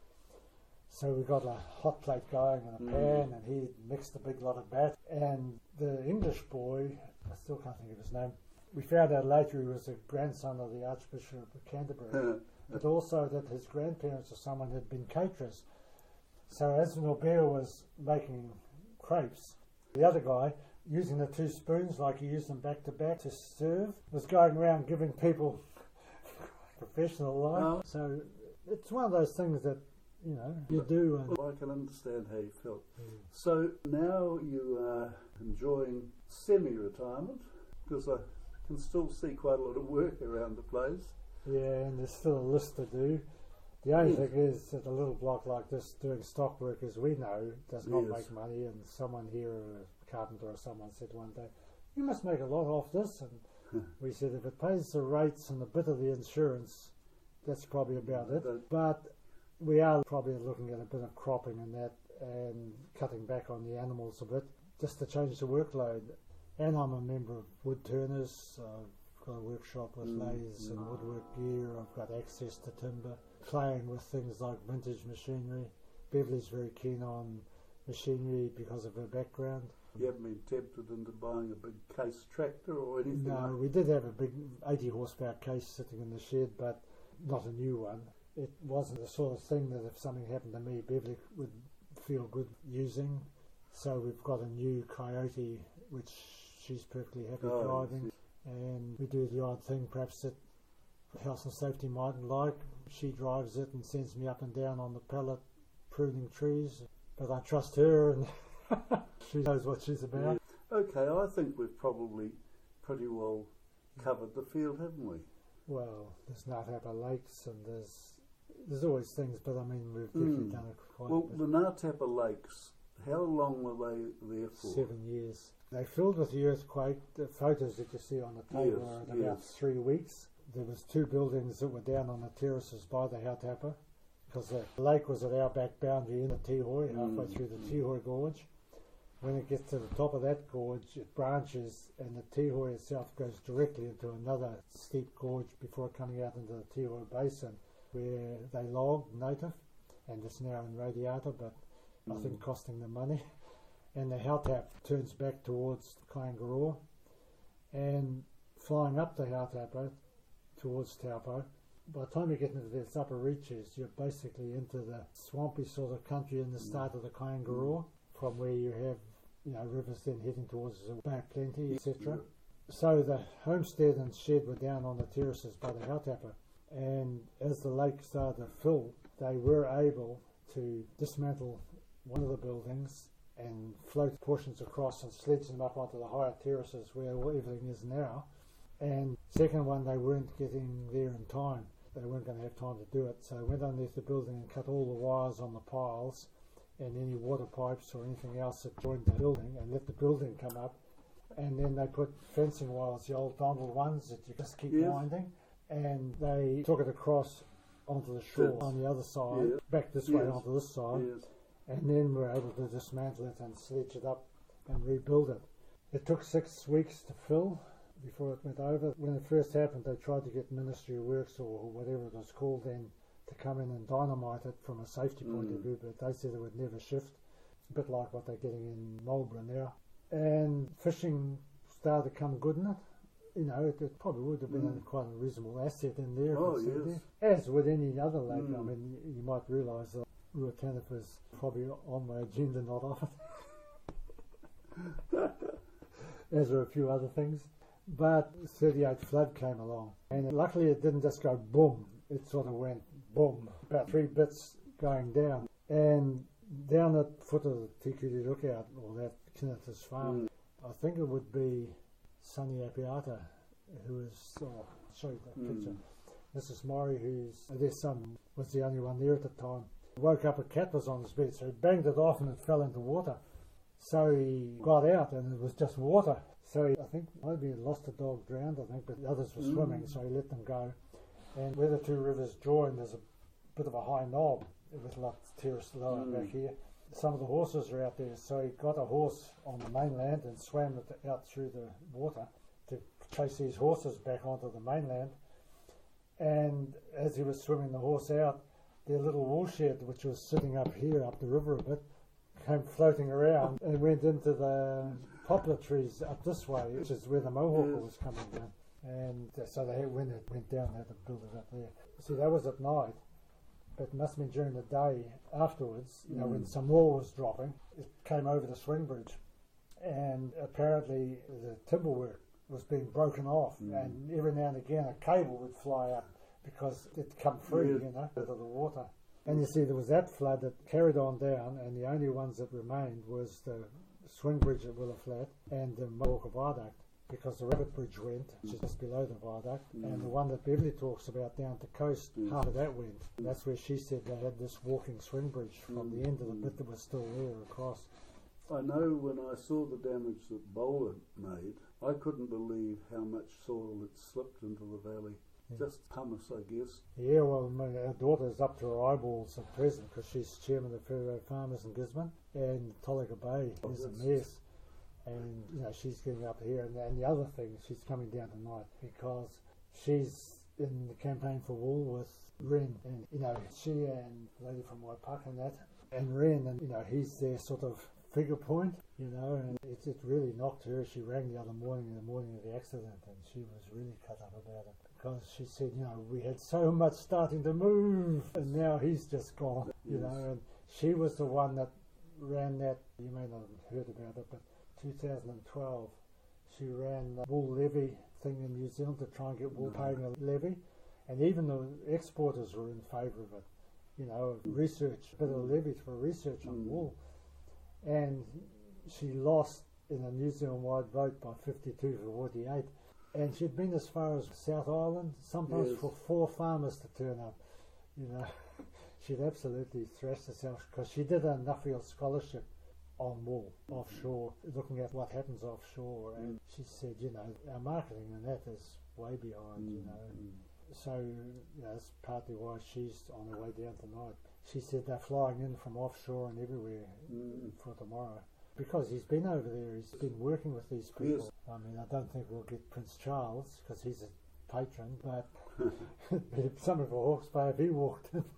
So we got a hot plate going and a mm. pan, and he mixed a big lot of batter. And the English boy, I still can't think of his name, we found out later he was a grandson of the Archbishop of Canterbury, but also that his grandparents or someone had been caterers. So as Norbert was making crepes, the other guy, using the two spoons like he used them back to back to serve, was going around giving people professional life. Oh. So it's one of those things that, you know, you do. And well, I can understand how you felt. Mm. So now you are enjoying semi-retirement, because I can still see quite a lot of work around the place. Yeah, and there's still a list to do. The only Yes. thing is that a little block like this, doing stock work, as we know, does not Yes. make money. And someone here, a carpenter or someone, said one day, you must make a lot off this. And we said, if it pays the rates and a bit of the insurance, that's probably about it. That- But we are probably looking at a bit of cropping and that, and cutting back on the animals a bit, just to change the workload. And I'm a member of Wood Turners. I've got a workshop with Mm. lathes and woodwork gear. I've got access to timber. Playing with things like vintage machinery. Beverly's very keen on machinery because of her background. You haven't been tempted into buying a big case tractor or anything? No, like we did have a big eighty horsepower case sitting in the shed, but not a new one. It wasn't the sort of thing that if something happened to me, Beverly would feel good using. So we've got a new Coyote, which she's perfectly happy Oh, driving. yes. And we do the odd thing perhaps that health and safety mightn't like. She drives it and sends me up and down on the pallet pruning trees, but I trust her and she knows what she's about. Yeah. Okay, I think we've probably pretty well covered the field, haven't we? Well, there's Ngartapa Lakes and there's there's always things, but I mean we've definitely Mm. done it quite Well, a bit. the Ngartapa Lakes, how long were they there for? Seven years. They filled with the earthquake. The photos that you see on the table Yes, are in about yes. three weeks. There was two buildings that were down on the terraces by the Hautapa, because the lake was at our back boundary in the Tihoi, halfway Mm. through the Tihoi Gorge. When it gets to the top of that gorge, it branches, and the Tihoi itself goes directly into another steep gorge before coming out into the Tihoi Basin, where they logged native, and it's now in Radiata, but I Mm. think costing them money. And the Hautap turns back towards Kaingaroa, and flying up the Hautapa towards Taupo. By the time you get into these upper reaches, you're basically into the swampy sort of country in the start of the Kaingaroa, from where you have, you know, rivers then heading towards the Bay of Plenty, et cetera. So the homestead and shed were down on the terraces by the Hautapa, and as the lake started to fill, they were able to dismantle one of the buildings and float portions across and sledge them up onto the higher terraces where everything is now. And second one, they weren't getting there in time. They weren't going to have time to do it. So they went underneath the building and cut all the wires on the piles and any water pipes or anything else that joined the building, and let the building come up. And then they put fencing wires, the old dongle ones that you just keep Yes. winding, and they took it across onto the shore Yes. on the other side, Yes. back this way Yes. onto this side. Yes. And then we're able to dismantle it and sledge it up and rebuild it. It took six weeks to fill before it went over. When it first happened, they tried to get Ministry of Works or whatever it was called then to come in and dynamite it from a safety point Mm. of view, but they said it would never shift, a bit like what they're getting in Marlborough now. And fishing started to come good in it. You know, it, it probably would have been Mm. a quite a reasonable asset in there. if Oh, it's in yes. there. As with any other lake, I Mm. mean, you, you might realise that Ruakanipa is probably on my agenda, not off it. As are a few other things. But thirty-eight flood came along, and luckily it didn't just go boom, it sort of went boom, about three bits going down. And down at the foot of the Tikuri Lookout, or that Kinnitus Farm, Mm. I think it would be Sonny Appiata, who is, oh, I'll show you that Mm. picture. Missus Murray, who's their son, was the only one there at the time. Woke up, a cat was on his bed, so he banged it off and it fell into water. So he got out and it was just water. So he, I think maybe he lost a dog, drowned, I think, but the others were Mm. swimming, so he let them go. And where the two rivers join, there's a bit of a high knob with lots of terrace lower Mm. back here. Some of the horses are out there, so he got a horse on the mainland and swam it out through the water to chase these horses back onto the mainland. And as he was swimming the horse out, their little wool shed, which was sitting up here, up the river a bit, came floating around and went into the poplar trees up this way, which is where the Mohawk Yes. was coming down. And uh, so they had, when it went down, they had to build it up there. See, that was at night, but it must have been during the day afterwards, you know, when Mm. some more was dropping, it came over the swing bridge. And apparently the timber work was being broken off, Mm. and every now and again a cable would fly up because it'd come free, Yes. you know, out of the water. And you see, there was that flood that carried on down, and the only ones that remained was the swing bridge at Willow Flat and the Mohawk Viaduct, because the Rabbit Bridge went, which is just below the viaduct, Mm. and the one that Beverly talks about down to coast, Yes. half of that went. And that's where she said they had this walking swing bridge from the end of the Mm. bit that was still there across. I know when I saw the damage that Boland made, I couldn't believe how much soil had slipped into the valley. Yeah. Just pumice, I guess. Yeah, well, my, our daughter's up to her eyeballs at present because she's chairman of Ferro Farmers in Gisborne, and Tolaga Bay Oh, is a that's- mess. And, you know, she's getting up here. And, and the other thing, she's coming down tonight because she's in the campaign for wool with Ren. And, you know, she and the lady from Waipaca and that, and Ren, and, you know, he's their sort of figure point, you know, and it, it really knocked her. She rang the other morning, in the morning of the accident, and she was really cut up about it. Because she said, you know, we had so much starting to move, and now he's just gone, you Yes. know. And she was the one that ran that, you may not have heard about it, but two thousand twelve, she ran the wool levy thing in New Zealand to try and get wool No. paying a levy. And even the exporters were in favour of it, you know, research, a bit of levy for research on Mm. wool. And she lost in a New Zealand-wide vote by fifty-two to forty-eight. And she'd been as far as South Island, sometimes Yes. for four farmers to turn up. You know, she'd absolutely thrashed herself because she did a Nuffield scholarship on wool offshore, looking at what happens offshore. And Mm. she said, you know, our marketing and that is way behind, you know. Mm. So, you know, that's partly why she's on her way down tonight. She said they're flying in from offshore and everywhere Mm. for tomorrow. Because he's been over there, he's been working with these people. Yes. I mean, I don't think we'll get Prince Charles because he's a patron, but some of the Hawke's Bay if he walked in.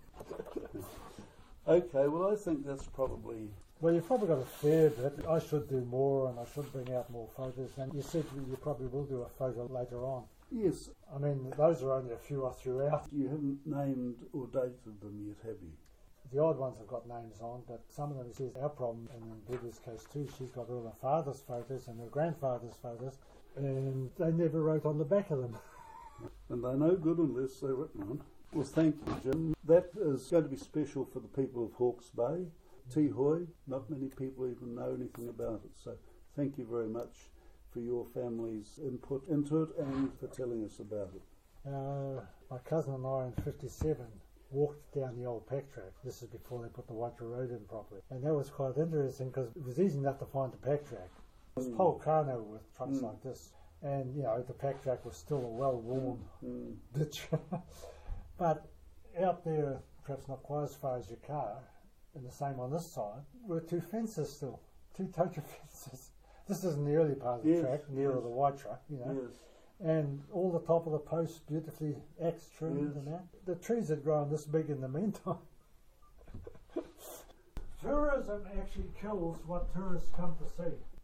Okay, well, I think that's probably. Well, you've probably got a fair bit. I should do more and I should bring out more photos. And you said you probably will do a photo later on. Yes, I mean, those are only a few I threw out. you haven't named or dated them yet, have you? The odd ones have got names on, but some of them is our problem, and in Beverly's case too, she's got all her father's photos and her grandfather's photos, and they never wrote on the back of them. And they're no good unless they're written on. Well, thank you, Jim. That is going to be special for the people of Hawke's Bay. Tihoe, not many people even know anything about it, so thank you very much for your family's input into it and for telling us about it. Uh, my cousin and I in fifty-seven walked down the old pack track. This is before they put the Waitara Road in properly. And that was quite interesting because it was easy enough to find the pack track. It was Mm. Pole Kano with trucks Mm. like this. And, you know, the pack track was still a well-worn Mm. ditch. But out there, perhaps not quite as far as your car, and the same on this side, were two fences still, two tocha fences. This is in the early part of the Yes, track, nearer yes. the Waitara, you know. Yes. And all the top of the posts beautifully axe trimmed Yes. and that. The trees had grown this big in the meantime. Tourism actually kills what tourists come to see.